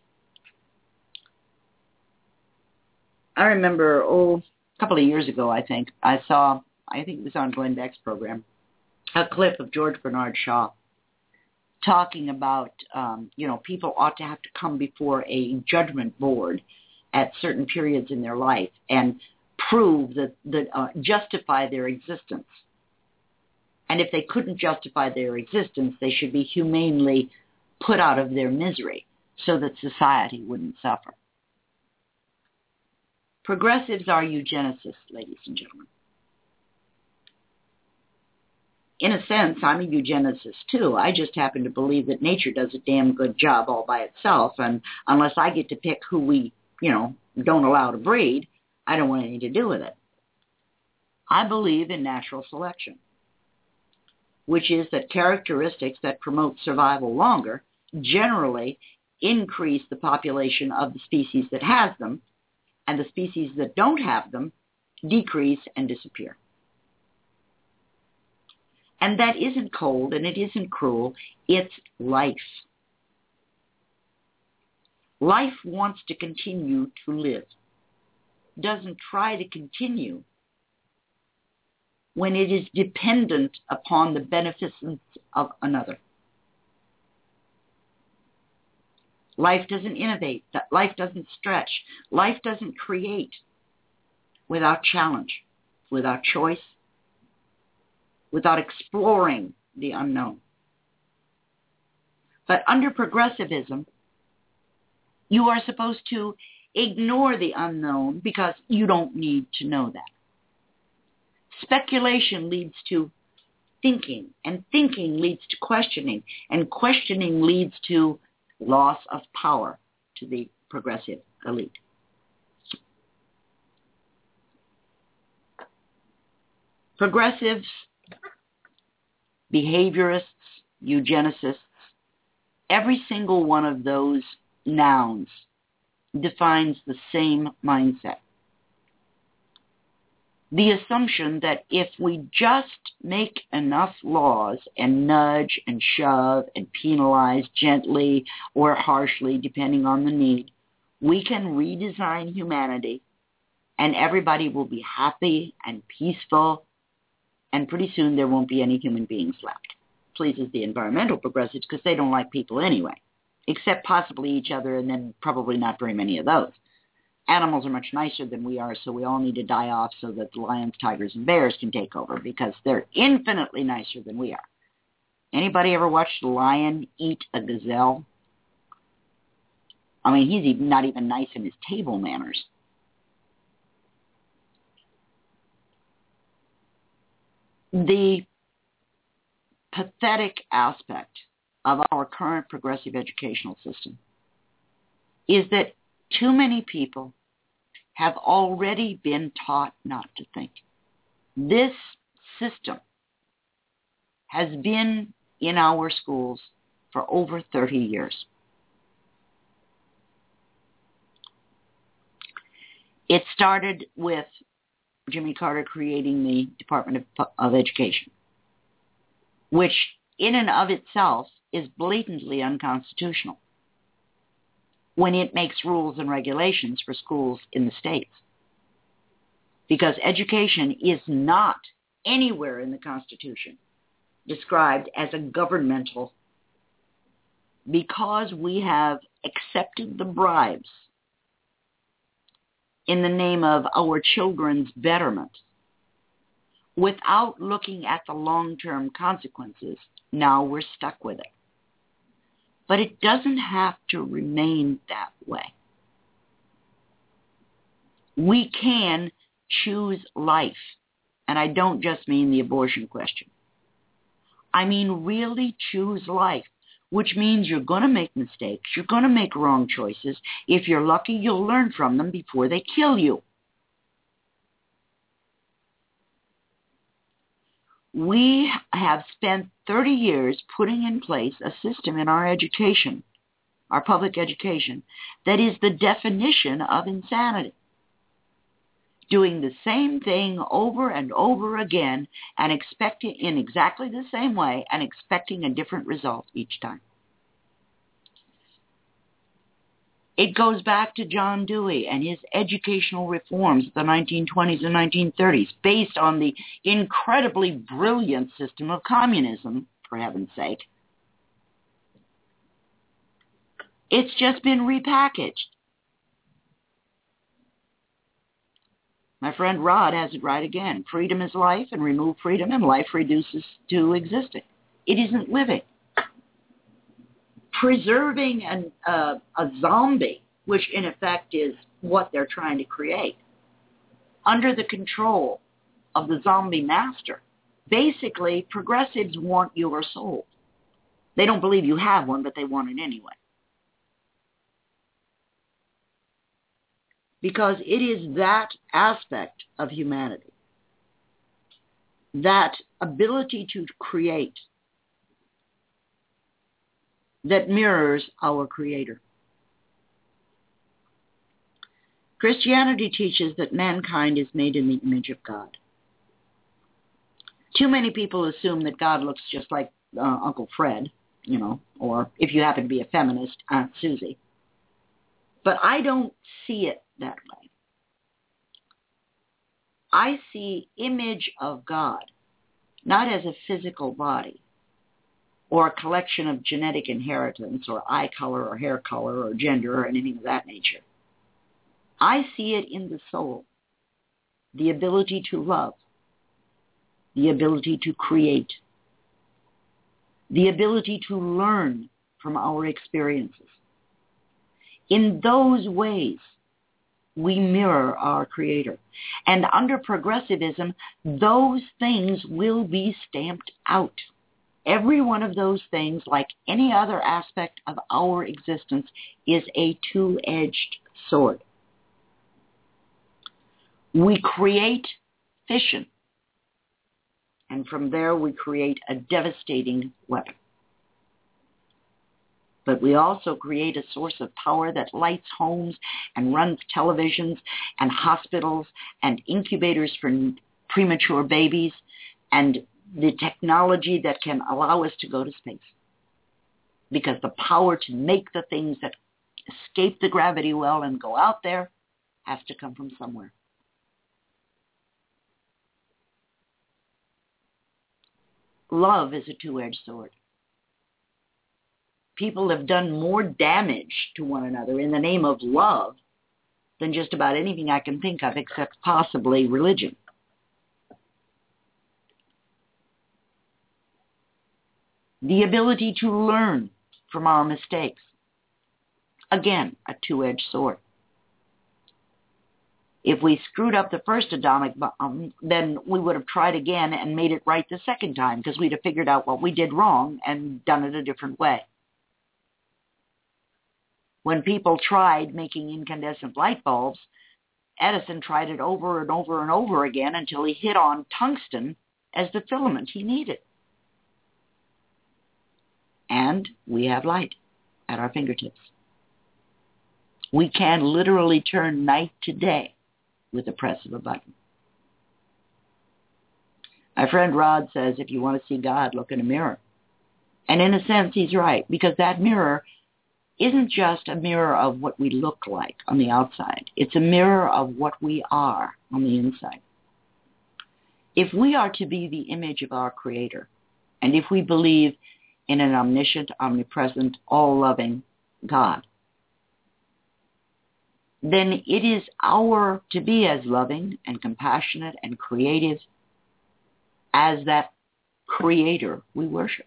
[SPEAKER 3] I remember, oh, a couple of years ago, I think, I saw, I think it was on Glenn Beck's program, a clip of George Bernard Shaw talking about, um, you know, people ought to have to come before a judgment board at certain periods in their life and prove that, that uh, justify their existence. And if they couldn't justify their existence, they should be humanely put out of their misery so that society wouldn't suffer. Progressives are eugenicists, ladies and gentlemen. In a sense, I'm a eugenicist too. I just happen to believe that nature does a damn good job all by itself, and unless I get to pick who we, you know, don't allow to breed, I don't want anything to do with it. I believe in natural selection, which is that characteristics that promote survival longer generally increase the population of the species that has them, and the species that don't have them decrease and disappear. And that isn't cold and it isn't cruel. It's life. Life wants to continue to live. Doesn't try to continue when it is dependent upon the beneficence of another. Life doesn't innovate. Life doesn't stretch. Life doesn't create without challenge, without choice, without exploring the unknown. But under progressivism, you are supposed to ignore the unknown because you don't need to know that. Speculation leads to thinking, and thinking leads to questioning, and questioning leads to loss of power to the progressive elite. Progressives, behaviorists, eugenicists, every single one of those nouns defines the same mindset. The assumption that if we just make enough laws and nudge and shove and penalize gently or harshly, depending on the need, we can redesign humanity and everybody will be happy and peaceful, and pretty soon there won't be any human beings left. Pleases the environmental progressives because they don't like people anyway, except possibly each other, and then probably not very many of those. Animals are much nicer than we are, so we all need to die off so that the lions, tigers, and bears can take over because they're infinitely nicer than we are. Anybody ever watched a lion eat a gazelle? I mean, he's even, not even nice in his table manners. The pathetic aspect of our current progressive educational system is that too many people have already been taught not to think. This system has been in our schools for over thirty years. It started with Jimmy Carter creating the Department of, of Education, which in and of itself is blatantly unconstitutional when it makes rules and regulations for schools in the states. Because education is not anywhere in the Constitution described as a governmental, because we have accepted the bribes in the name of our children's betterment without looking at the long-term consequences. Now we're stuck with it. But it doesn't have to remain that way. We can choose life, and I don't just mean the abortion question. I mean really choose life which means you're going to make mistakes. You're going to make wrong choices. If you're lucky, you'll learn from them before they kill you. We have spent thirty years putting in place a system in our education, our public education, that is the definition of insanity. Doing the same thing over and over again and expecting in exactly the same way and expecting a different result each time. It goes back to John Dewey and his educational reforms of the nineteen twenties and nineteen thirties, based on the incredibly brilliant system of communism, for heaven's sake. It's just been repackaged. My friend Rod has it right again. Freedom is life, and remove freedom, and life reduces to existing. It isn't living. Preserving an, uh, a zombie, which in effect is what they're trying to create, under the control of the zombie master. Basically, progressives want your soul. They don't believe you have one, but they want it anyway. Because it is that aspect of humanity, that ability to create, that mirrors our Creator. Christianity teaches that mankind is made in the image of God. Too many people assume that God looks just like uh, Uncle Fred, you know, or if you happen to be a feminist, Aunt Susie. But I don't see it that way. I see image of God, not as a physical body, or a collection of genetic inheritance, or eye color, or hair color, or gender, or anything of that nature. I see it in the soul, the ability to love, the ability to create, the ability to learn from our experiences. In those ways, we mirror our Creator. And under progressivism, those things will be stamped out. Every one of those things, like any other aspect of our existence, is a two-edged sword. We create fission, and from there we create a devastating weapon. But we also create a source of power that lights homes and runs televisions and hospitals and incubators for premature babies and the technology that can allow us to go to space. Because the power to make the things that escape the gravity well and go out there has to come from somewhere. Love is a two-edged sword. People have done more damage to one another in the name of love than just about anything I can think of, except possibly religion. The ability to learn from our mistakes. Again, a two-edged sword. If we screwed up the first atomic bomb, then we would have tried again and made it right the second time, because we'd have figured out what we did wrong and done it a different way. When people tried making incandescent light bulbs, Edison tried it over and over and over again until he hit on tungsten as the filament he needed. And we have light at our fingertips. We can literally turn night to day with the press of a button. My friend Rod says, if you want to see God, look in a mirror. And in a sense, he's right, because that mirror isn't just a mirror of what we look like on the outside. It's a mirror of what we are on the inside. If we are to be the image of our Creator, and if we believe in an omniscient, omnipresent, all-loving God, then it is our to be as loving and compassionate and creative as that Creator we worship.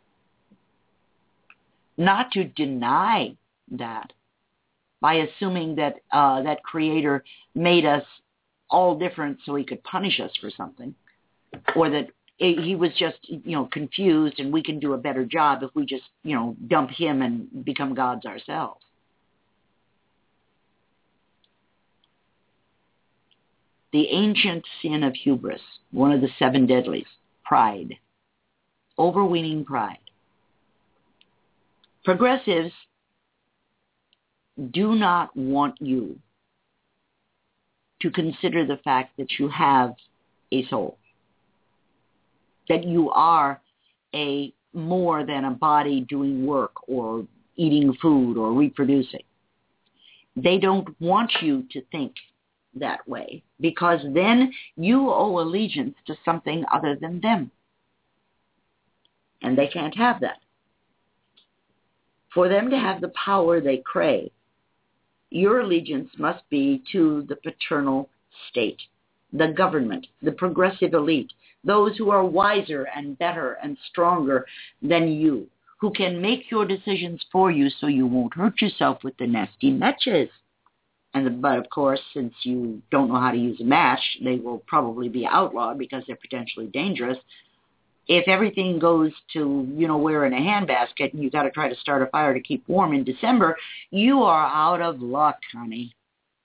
[SPEAKER 3] Not to deny that by assuming that uh, that Creator made us all different so he could punish us for something, or that he was just, you know, confused, and we can do a better job if we just, you know, dump him and become gods ourselves. The ancient sin of hubris, one of the seven deadlies, pride, overweening pride. Progressives do not want you to consider the fact that you have a soul, that you are a more than a body doing work or eating food or reproducing. They don't want you to think that way, because then you owe allegiance to something other than them. And they can't have that. For them to have the power they crave, your allegiance must be to the paternal state, the government, the progressive elite, those who are wiser and better and stronger than you, who can make your decisions for you so you won't hurt yourself with the nasty matches. And but of course, since you don't know how to use a match, they will probably be outlawed because they're potentially dangerous. If everything goes to, you know, where in a handbasket and you got to try to start a fire to keep warm in December, you are out of luck, honey.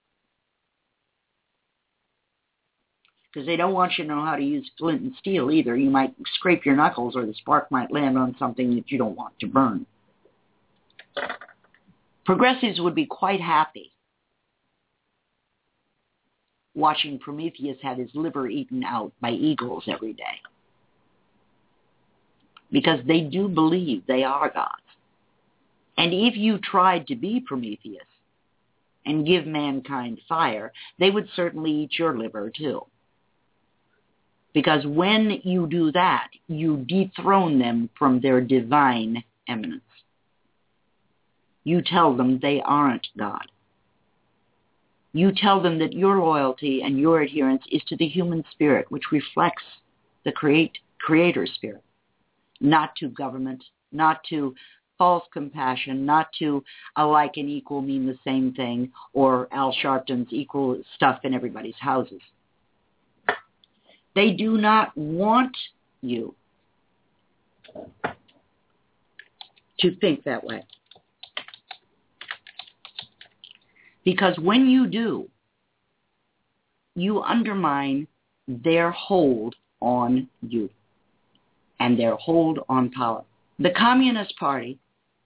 [SPEAKER 3] Because they don't want you to know how to use flint and steel either. You might scrape your knuckles, or the spark might land on something that you don't want to burn. Progressives would be quite happy watching Prometheus have his liver eaten out by eagles every day, because they do believe they are gods. And if you tried to be Prometheus and give mankind fire, they would certainly eat your liver too. Because when you do that, you dethrone them from their divine eminence. You tell them they aren't God. You tell them that your loyalty and your adherence is to the human spirit, which reflects the create, creator spirit, not to government, not to false compassion, not to alike and equal mean the same thing, or Al Sharpton's equal stuff in everybody's houses. They do not want you to think that way. Because when you do, you undermine their hold on you and their hold on power. The Communist Party,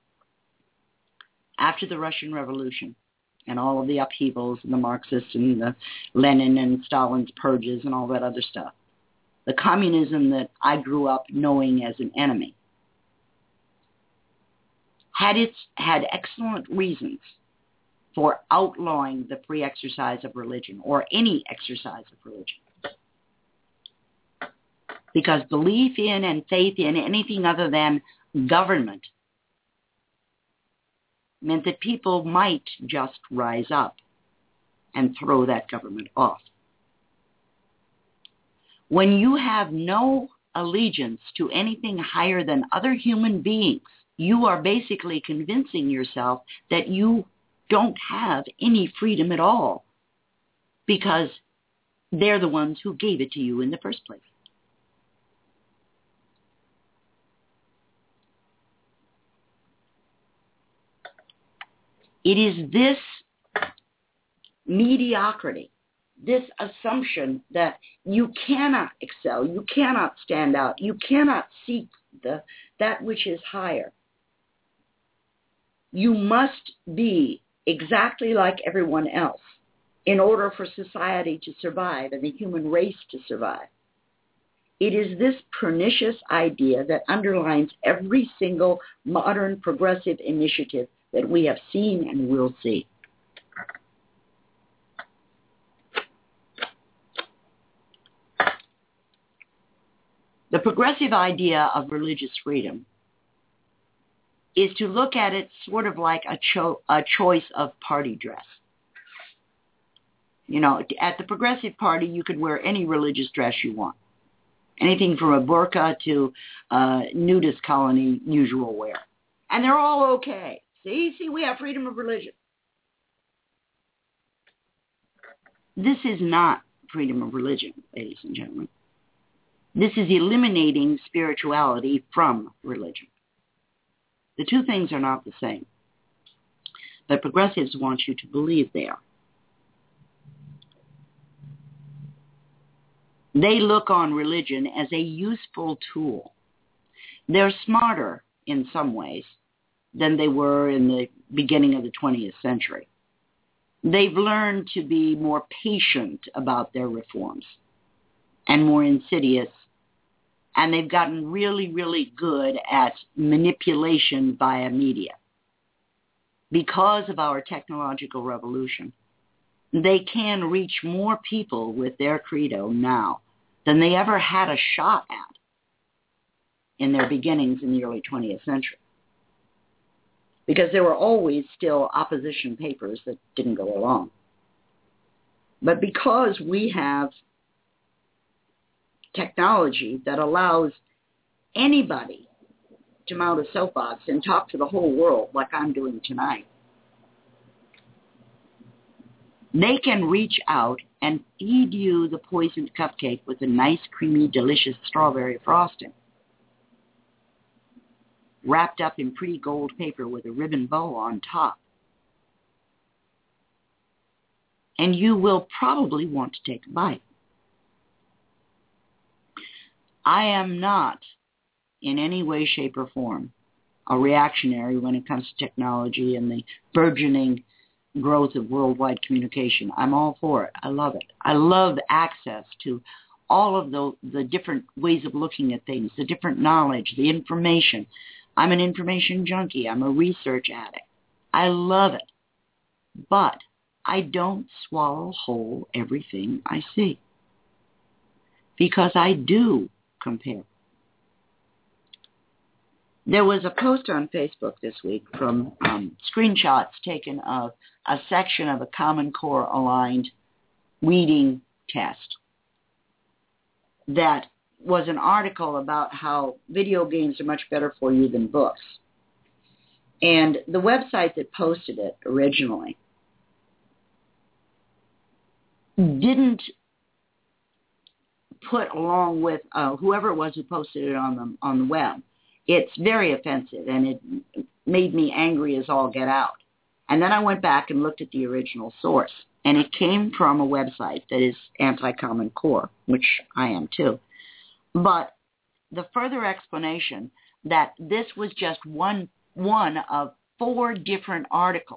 [SPEAKER 3] after the Russian Revolution and all of the upheavals and the Marxists and the Lenin and Stalin's purges and all that other stuff, the communism that I grew up knowing as an enemy, had its had excellent reasons for outlawing the free exercise of religion, or any exercise of religion. Because belief in and faith in anything other than government meant that people might just rise up and throw that government off. When you have no allegiance to anything higher than other human beings, you are basically convincing yourself that you don't have any freedom at all, because they're the ones who gave it to you in the first place. It is this mediocrity, this assumption that you cannot excel, you cannot stand out, you cannot seek the that which is higher. You must be exactly like everyone else in order for society to survive and the human race to survive. It is this pernicious idea that underlines every single modern progressive initiative that we have seen and will see. The progressive idea of religious freedom is to look at it sort of like a, cho- a choice of party dress. You know, at the Progressive Party, you could wear any religious dress you want. Anything from a burqa to uh, nudist colony usual wear. And they're all okay. See, see, we have freedom of religion. This is not freedom of religion, ladies and gentlemen. This is eliminating spirituality from religion. The two things are not the same, but progressives want you to believe they are. They look on religion as a useful tool. They're smarter in some ways than they were in the beginning of the twentieth century. They've learned to be more patient about their reforms and more insidious, and they've gotten really, really good at manipulation via media. Because of our technological revolution, they can reach more people with their credo now than they ever had a shot at in their beginnings in the early twentieth century. Because there were always still opposition papers that didn't go along. But because we have technology that allows anybody to mount a soapbox and talk to the whole world like I'm doing tonight, they can reach out and feed you the poisoned cupcake with a nice, creamy, delicious strawberry frosting, wrapped up in pretty gold paper with a ribbon bow on top. And you will probably want to take a bite. I am not, in any way, shape, or form, a reactionary when it comes to technology and the burgeoning growth of worldwide communication. I'm all for it. I love it. I love access to all of the, the different ways of looking at things, the different knowledge, the information. I'm an information junkie. I'm a research addict. I love it. But I don't swallow whole everything I see, because I do compare. There was a post on Facebook this week from um, screenshots taken of a section of a Common Core aligned reading test that was an article about how video games are much better for you than books. And the website that posted it originally didn't put along with uh, whoever it was who posted it on the, on the web. It's very offensive, and it made me angry as all get out. And then I went back and looked at the original source, and it came from a website that is anti-Common Core, which I am too. But the further explanation that this was just one one of four different articles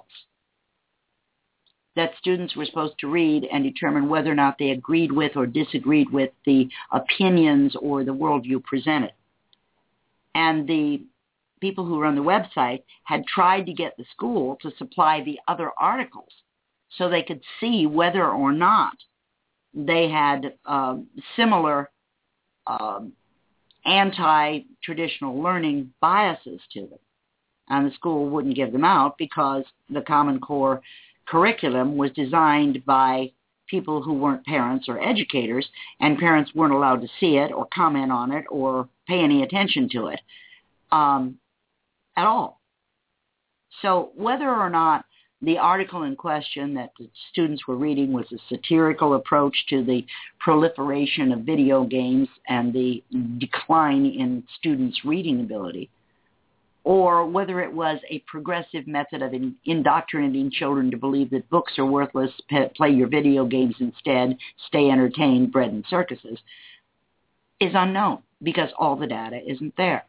[SPEAKER 3] that students were supposed to read and determine whether or not they agreed with or disagreed with the opinions or the worldview presented. And the people who run the website had tried to get the school to supply the other articles so they could see whether or not they had uh, similar uh, anti-traditional learning biases to them. And the school wouldn't give them out because the Common Core curriculum was designed by people who weren't parents or educators, and parents weren't allowed to see it or comment on it or pay any attention to it um, at all. So whether or not the article in question that the students were reading was a satirical approach to the proliferation of video games and the decline in students' reading ability, or whether it was a progressive method of in, indoctrinating children to believe that books are worthless, pe- play your video games instead, stay entertained, bread and circuses, is unknown because all the data isn't there.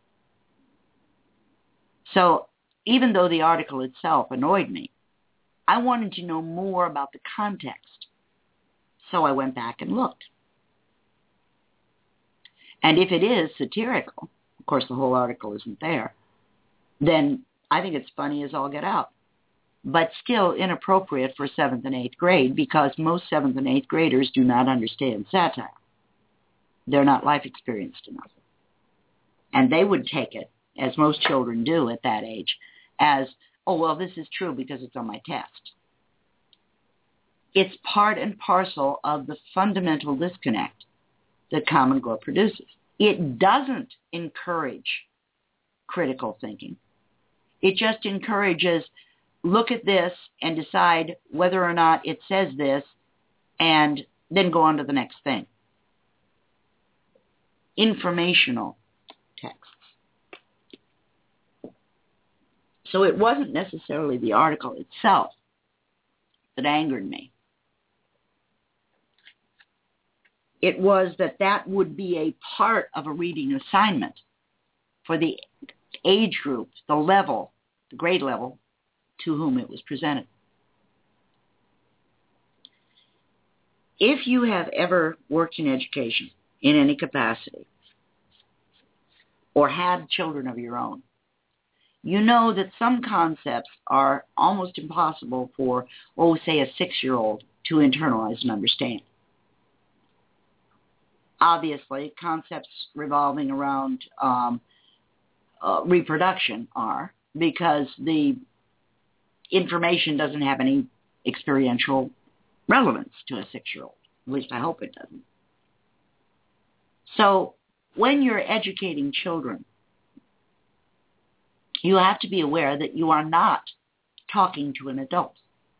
[SPEAKER 3] So even though the article itself annoyed me, I wanted to know more about the context. So I went back and looked. And if it is satirical, of course the whole article isn't there, then I think it's funny as all get out. But still inappropriate for seventh and eighth grade because most seventh and eighth graders do not understand satire. They're not life experienced enough. And they would take it, as most children do at that age, as, oh, well, this is true because it's on my test. It's part and parcel of the fundamental disconnect that Common Core produces. It doesn't encourage critical thinking. It just encourages, look at this and decide whether or not it says this and then go on to the next thing. informational texts. So it wasn't necessarily the article itself that angered me. It was that that would be a part of a reading assignment for the age group, the level, the grade level to whom it was presented. If you have ever worked in education in any capacity or had children of your own, you know that some concepts are almost impossible for, oh, say, a six-year-old to internalize and understand. Obviously, concepts revolving around um, uh, reproduction are, because the information doesn't have any experiential relevance to a six-year-old. At least I hope it doesn't. So when you're educating children, you have to be aware that you are not talking to an adult.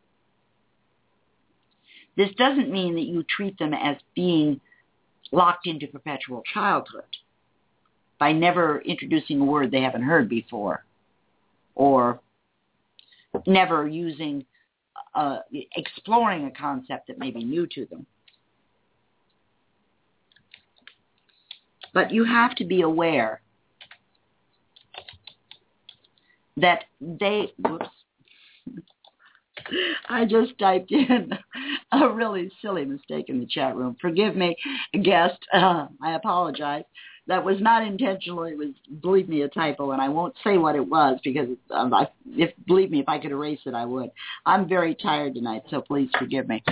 [SPEAKER 3] This doesn't mean that you treat them as being locked into perpetual childhood by never introducing a word they haven't heard before, or never using, uh, exploring a concept that may be new to them. But you have to be aware that they, whoops, I just typed in a really silly mistake in the chat room. Forgive me, guest. Uh, I apologize. That was not intentional. It was, believe me, a typo, and I won't say what it was because, um, I, if believe me, if I could erase it, I would. I'm very tired tonight, so please forgive me.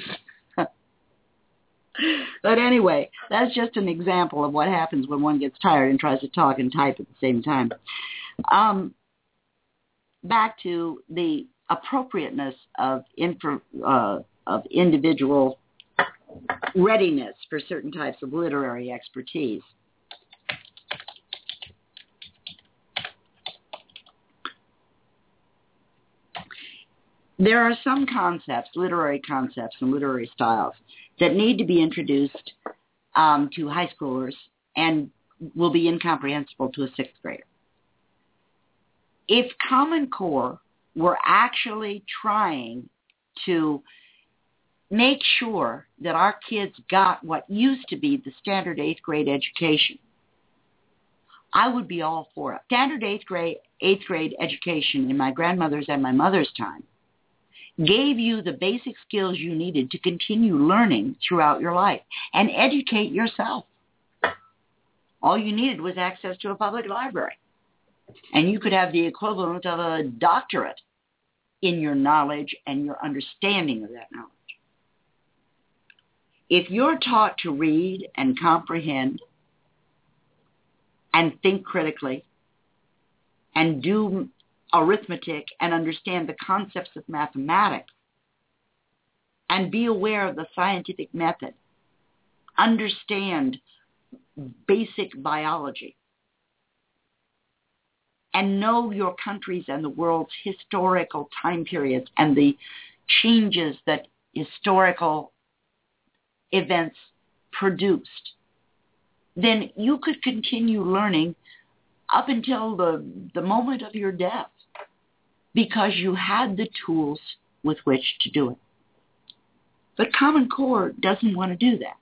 [SPEAKER 3] But anyway, that's just an example of what happens when one gets tired and tries to talk and type at the same time. Um, back to the appropriateness of, info, uh, of individual readiness for certain types of literary expertise. There are some concepts, literary concepts and literary styles, that need to be introduced um, to high schoolers and will be incomprehensible to a sixth grader. If Common Core were actually trying to make sure that our kids got what used to be the standard eighth grade education, I would be all for it. Standard eighth grade, eighth grade education in my grandmother's and my mother's time gave you the basic skills you needed to continue learning throughout your life and educate yourself. All you needed was access to a public library, and you could have the equivalent of a doctorate in your knowledge and your understanding of that knowledge. If you're taught to read and comprehend and think critically and do arithmetic and understand the concepts of mathematics and be aware of the scientific method, understand basic biology, and know your country's and the world's historical time periods and the changes that historical events produced, then you could continue learning up until the, the moment of your death because you had the tools with which to do it. But Common Core doesn't want to do that.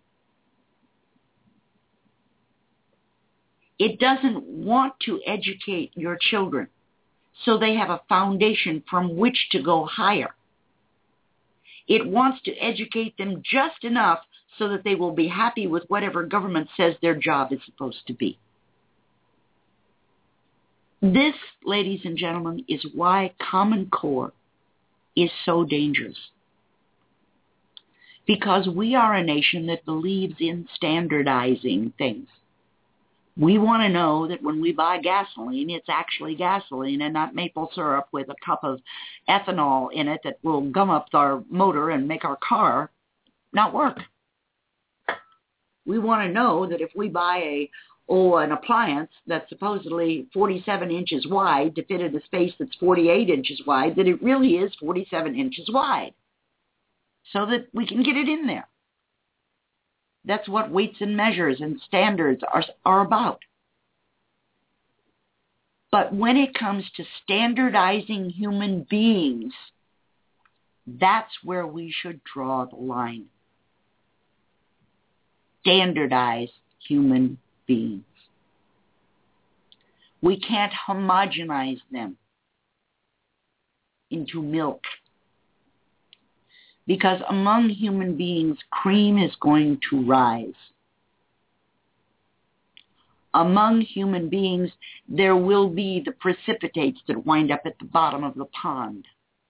[SPEAKER 3] It doesn't want to educate your children so they have a foundation from which to go higher. It wants to educate them just enough so that they will be happy with whatever government says their job is supposed to be. This, ladies and gentlemen, is why Common Core is so dangerous. Because we are a nation that believes in standardizing things. We want to know that when we buy gasoline, it's actually gasoline and not maple syrup with a cup of ethanol in it that will gum up our motor and make our car not work. We want to know that if we buy a oh, an appliance that's supposedly forty-seven inches wide to fit in a space that's forty-eight inches wide, that it really is forty-seven inches wide so that we can get it in there. That's what weights and measures and standards are, are about. But when it comes to standardizing human beings, that's where we should draw the line. Standardize human beings. We can't homogenize them into milk. Because among human beings, cream is going to rise. Among human beings, there will be the precipitates that wind up at the bottom of the pond.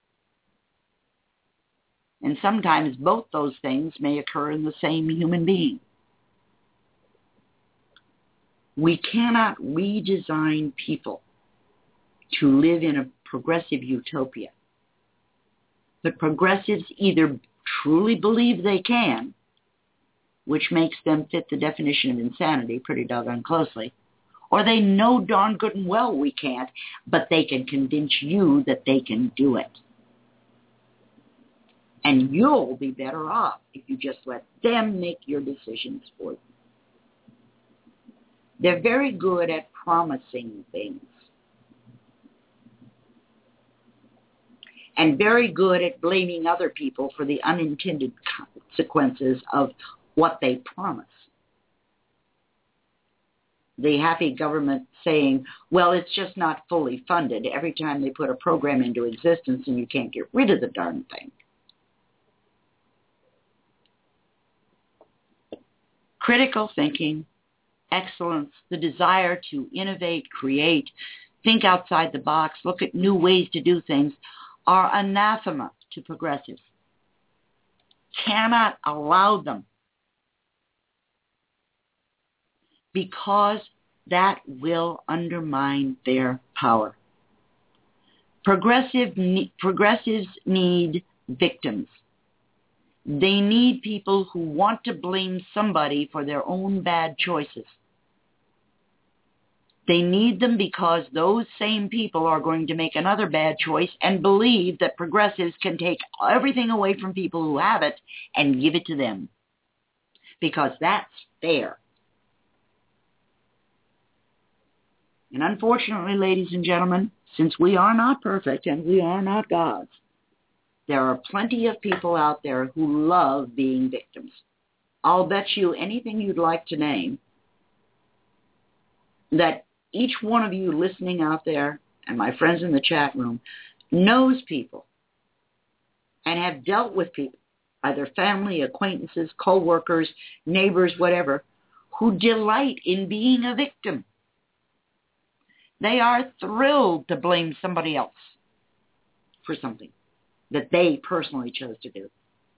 [SPEAKER 3] And sometimes both those things may occur in the same human being. We cannot redesign people to live in a progressive utopia. But progressives either truly believe they can, which makes them fit the definition of insanity pretty doggone closely, or they know darn good and well we can't, but they can convince you that they can do it. And you'll be better off if you just let them make your decisions for you. They're very good at promising things. And very good at blaming other people for the unintended consequences of what they promise. The happy government saying, well, it's just not fully funded every time they put a program into existence and you can't get rid of the darn thing. Critical thinking, excellence, the desire to innovate, create, think outside the box, look at new ways to do things, are anathema to progressives. Cannot allow them, because that will undermine their power. Progressive, progressives need victims. They need people who want to blame somebody for their own bad choices. They need them because those same people are going to make another bad choice and believe that progressives can take everything away from people who have it and give it to them. Because that's fair. And unfortunately, ladies and gentlemen, since we are not perfect and we are not gods, there are plenty of people out there who love being victims. I'll bet you anything you'd like to name that each one of you listening out there and my friends in the chat room knows people and have dealt with people, either family, acquaintances, co-workers, neighbors, whatever, who delight in being a victim. They are thrilled to blame somebody else for something that they personally chose to do.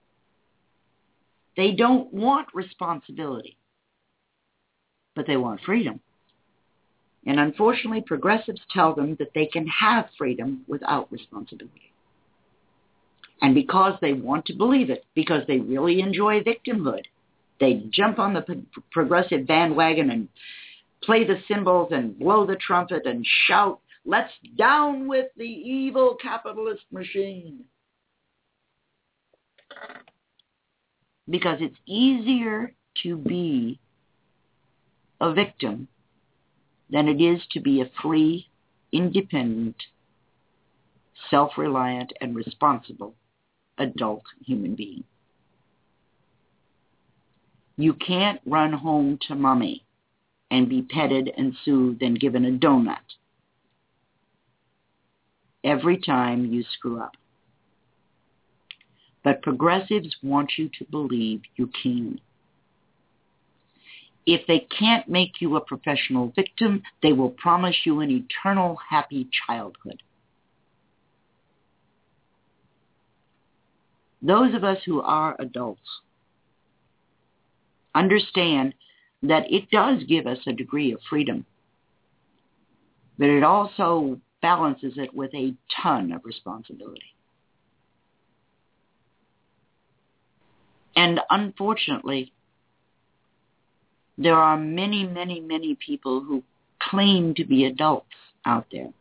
[SPEAKER 3] They don't want responsibility, but they want freedom. And unfortunately, progressives tell them that they can have freedom without responsibility. And because they want to believe it, because they really enjoy victimhood, they jump on the progressive bandwagon and play the cymbals and blow the trumpet and shout, "Let's down with the evil capitalist machine." Because it's easier to be a victim than it is to be a free, independent, self-reliant, and responsible adult human being. You can't run home to mommy and be petted and soothed and given a donut every time you screw up. But progressives want you to believe you can. If they can't make you a professional victim, they will promise you an eternal happy childhood. Those of us who are adults understand that it does give us a degree of freedom, but it also balances it with a ton of responsibility. And unfortunately, there are many, many, many people who claim to be adults out there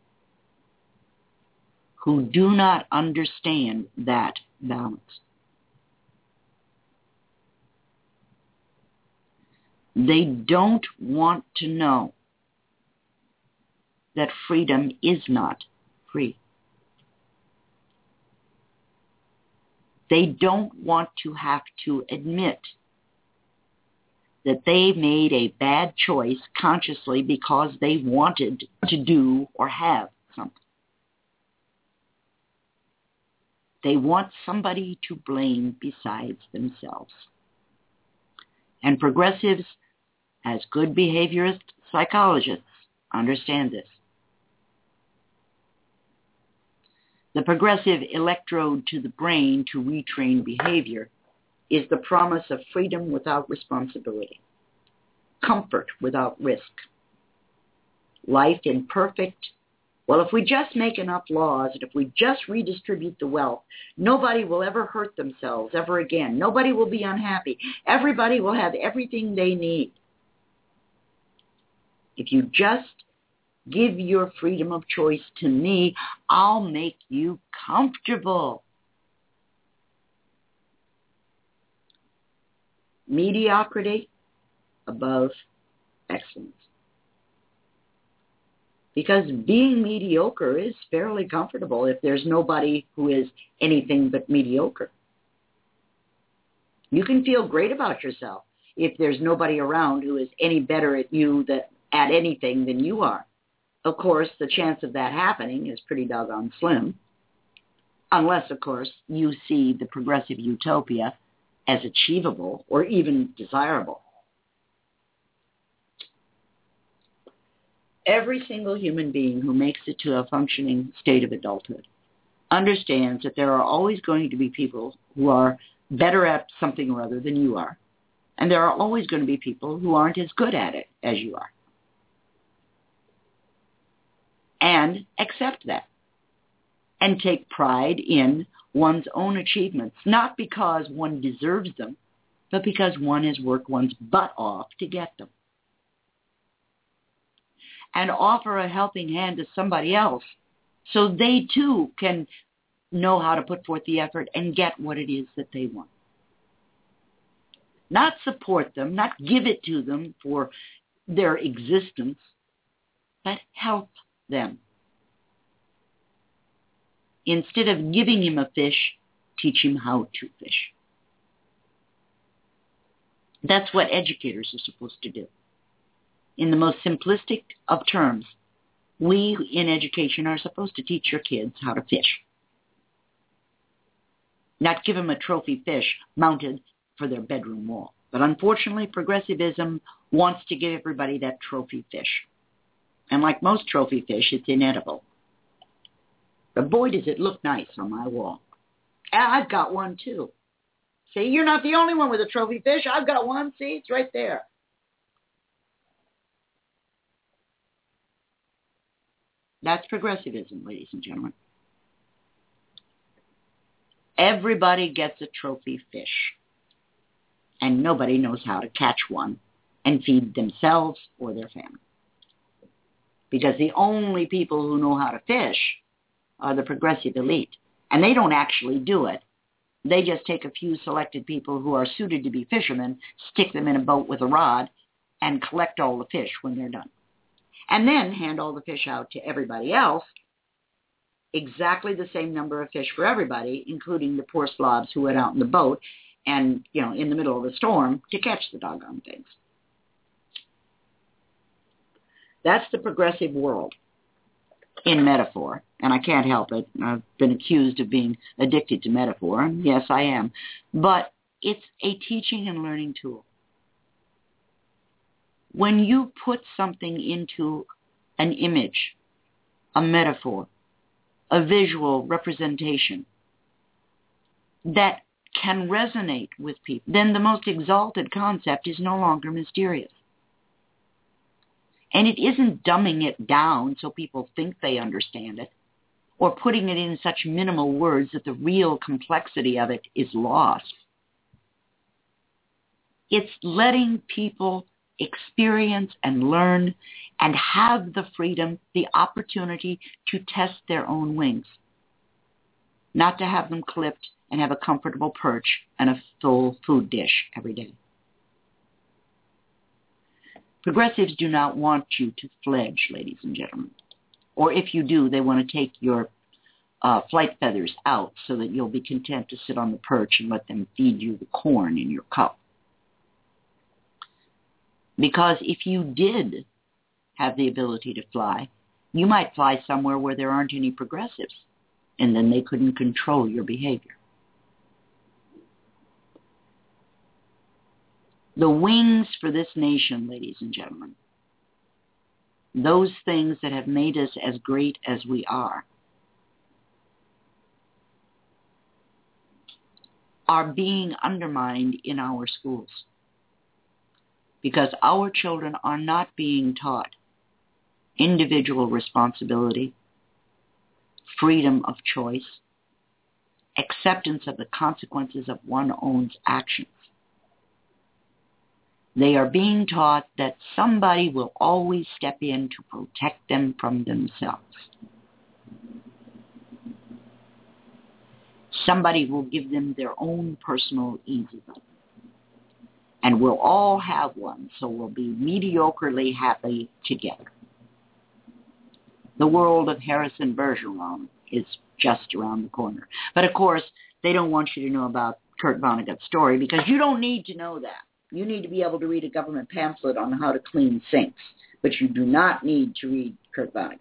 [SPEAKER 3] who do not understand that balance. They don't want to know that freedom is not free. They don't want to have to admit that they made a bad choice consciously because they wanted to do or have something. They want somebody to blame besides themselves. And progressives, as good behaviorist psychologists, understand this. The progressive electrode to the brain to retrain behavior is the promise of freedom without responsibility, comfort without risk, life in perfect, well, if we just make enough laws and if we just redistribute the wealth, nobody will ever hurt themselves ever again. Nobody will be unhappy. Everybody will have everything they need. If you just give your freedom of choice to me, I'll make you comfortable. Mediocrity above excellence. Because being mediocre is fairly comfortable if there's nobody who is anything but mediocre. You can feel great about yourself if there's nobody around who is any better at you that, at anything than you are. Of course, the chance of that happening is pretty doggone slim. Unless, of course, you see the progressive utopia as achievable or even desirable. Every single human being who makes it to a functioning state of adulthood understands that there are always going to be people who are better at something or other than you are. And there are always going to be people who aren't as good at it as you are. And accept that. And take pride in one's own achievements, not because one deserves them, but because one has worked one's butt off to get them. And offer a helping hand to somebody else so they too can know how to put forth the effort and get what it is that they want. Not support them, not give it to them for their existence, but help them. Instead of giving him a fish, teach him how to fish. That's what educators are supposed to do. In the most simplistic of terms, we in education are supposed to teach your kids how to fish. Not give them a trophy fish mounted for their bedroom wall. But unfortunately, progressivism wants to give everybody that trophy fish. And like most trophy fish, it's inedible. But boy, does it look nice on my wall. And I've got one too. See, you're not the only one with a trophy fish. I've got one. See, it's right there. That's progressivism, ladies and gentlemen. Everybody gets a trophy fish, and nobody knows how to catch one and feed themselves or their family. Because the only people who know how to fish are the progressive elite, and they don't actually do it. They just take a few selected people who are suited to be fishermen, stick them in a boat with a rod, and collect all the fish when they're done. And then hand all the fish out to everybody else, exactly the same number of fish for everybody, including the poor slobs who went out in the boat and, you know, in the middle of the storm to catch the doggone things. That's the progressive world in metaphor, and I can't help it. I've been accused of being addicted to metaphor, and yes, I am. But it's a teaching and learning tool. When you put something into an image, a metaphor, a visual representation that can resonate with people, then the most exalted concept is no longer mysterious. And it isn't dumbing it down so people think they understand it, or putting it in such minimal words that the real complexity of it is lost. It's letting people experience and learn and have the freedom, the opportunity to test their own wings. Not to have them clipped and have a comfortable perch and a full food dish every day. Progressives do not want you to fledge, ladies and gentlemen. Or if you do, they want to take your uh, flight feathers out so that you'll be content to sit on the perch and let them feed you the corn in your cup. Because if you did have the ability to fly, you might fly somewhere where there aren't any progressives, and then they couldn't control your behavior. The wings for this nation, ladies and gentlemen, those things that have made us as great as we are, are being undermined in our schools because our children are not being taught individual responsibility, freedom of choice, acceptance of the consequences of one's own actions. They are being taught that somebody will always step in to protect them from themselves. Somebody will give them their own personal easy button. And we'll all have one, so we'll be mediocrely happy together. The world of Harrison Bergeron is just around the corner. But of course, they don't want you to know about Kurt Vonnegut's story because you don't need to know that. You need to be able to read a government pamphlet on how to clean sinks, but you do not need to read Kurt Vonnegut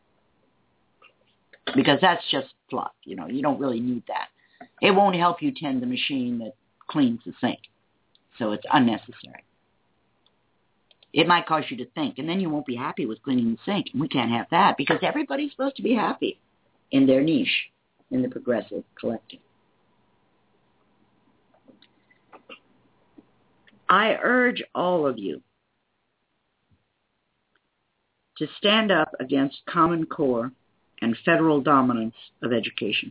[SPEAKER 3] because that's just fluff. You know, you don't really need that. It won't help you tend the machine that cleans the sink, so it's unnecessary. It might cause you to think, and then you won't be happy with cleaning the sink, and we can't have that because everybody's supposed to be happy in their niche in the progressive collective. I urge all of you to stand up against Common Core and federal dominance of education.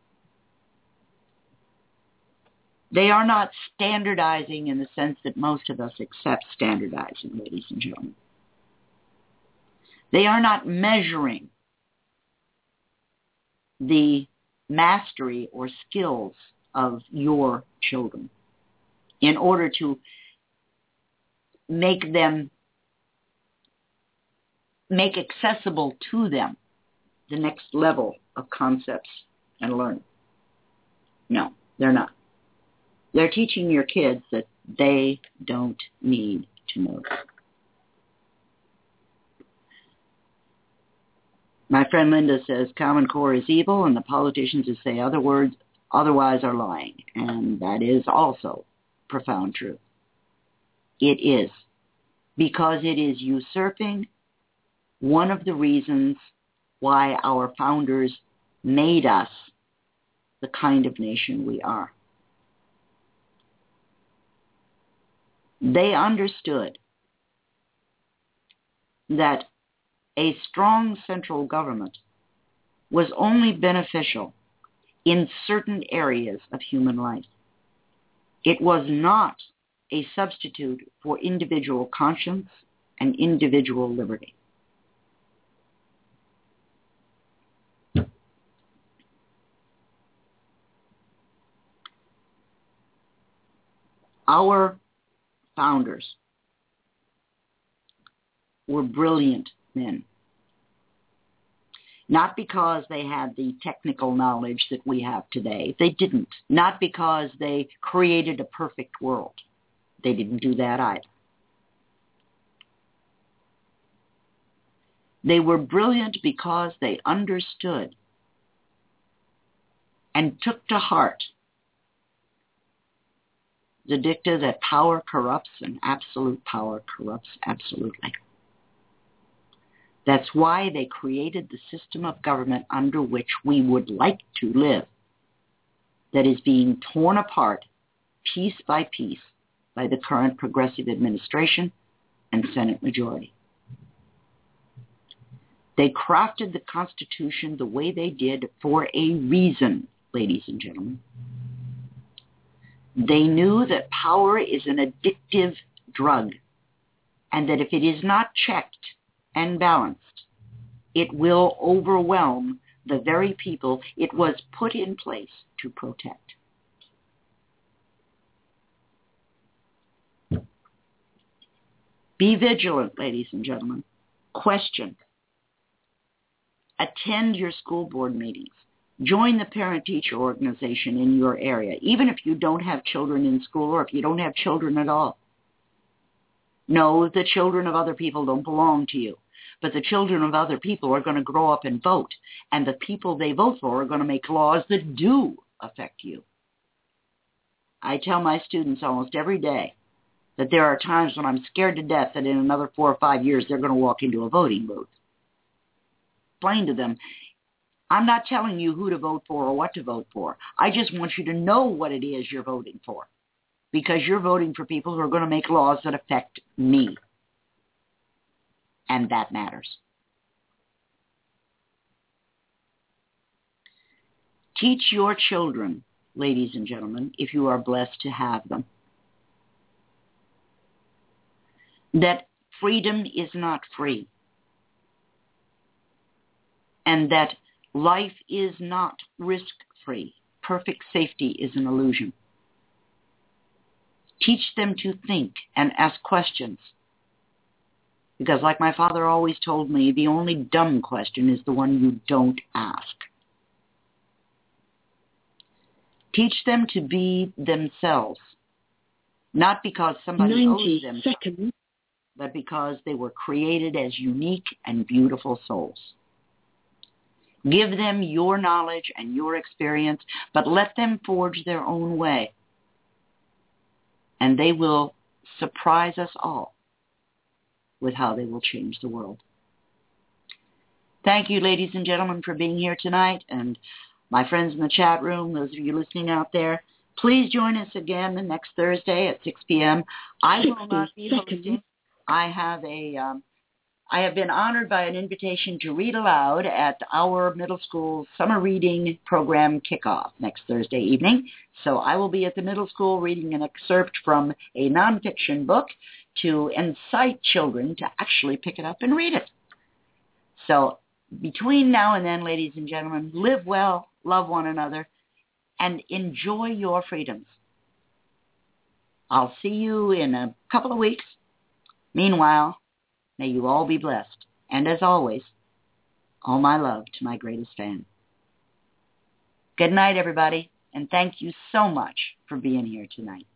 [SPEAKER 3] They are not standardizing in the sense that most of us accept standardizing, ladies and gentlemen. They are not measuring the mastery or skills of your children in order to make them, make accessible to them the next level of concepts and learning. No, they're not. They're teaching your kids that they don't need to know that. My friend Linda says Common Core is evil and the politicians who say other words otherwise are lying. And that is also profound truth. It is. Because it is usurping one of the reasons why our founders made us the kind of nation we are. They understood that a strong central government was only beneficial in certain areas of human life. It was not a substitute for individual conscience and individual liberty. Our founders were brilliant men. Not because they had the technical knowledge that we have today. They didn't. Not because they created a perfect world. They didn't do that either. They were brilliant because they understood and took to heart the dicta that power corrupts and absolute power corrupts absolutely. That's why they created the system of government under which we would like to live, that is being torn apart piece by piece by the current progressive administration and Senate majority. They crafted the Constitution the way they did for a reason, ladies and gentlemen. They knew that power is an addictive drug, and that if it is not checked and balanced, it will overwhelm the very people it was put in place to protect. Be vigilant, ladies and gentlemen. Question. Attend your school board meetings. Join the parent-teacher organization in your area, even if you don't have children in school or if you don't have children at all. No, the children of other people don't belong to you, but the children of other people are going to grow up and vote, and the people they vote for are going to make laws that do affect you. I tell my students almost every day that there are times when I'm scared to death that in another four or five years they're going to walk into a voting booth. Explain to them, I'm not telling you who to vote for or what to vote for. I just want you to know what it is you're voting for, because you're voting for people who are going to make laws that affect me. And that matters. Teach your children, ladies and gentlemen, if you are blessed to have them, that freedom is not free, and that life is not risk-free. Perfect safety is an illusion. Teach them to think and ask questions. Because like my father always told me, the only dumb question is the one you don't ask. Teach them to be themselves, not because somebody owes them something, but because they were created as unique and beautiful souls. Give them your knowledge and your experience, but let them forge their own way. And they will surprise us all with how they will change the world. Thank you, ladies and gentlemen, for being here tonight. And my friends in the chat room, those of you listening out there, please join us again next Thursday at six p.m. I will not be hosting. I have a... Um, I have been honored by an invitation to read aloud at our middle school summer reading program kickoff next Thursday evening. So I will be at the middle school reading an excerpt from a nonfiction book to incite children to actually pick it up and read it. So between now and then, ladies and gentlemen, live well, love one another, and enjoy your freedoms. I'll see you in a couple of weeks. Meanwhile, may you all be blessed. And as always, all my love to my greatest fan. Good night, everybody, and thank you so much for being here tonight.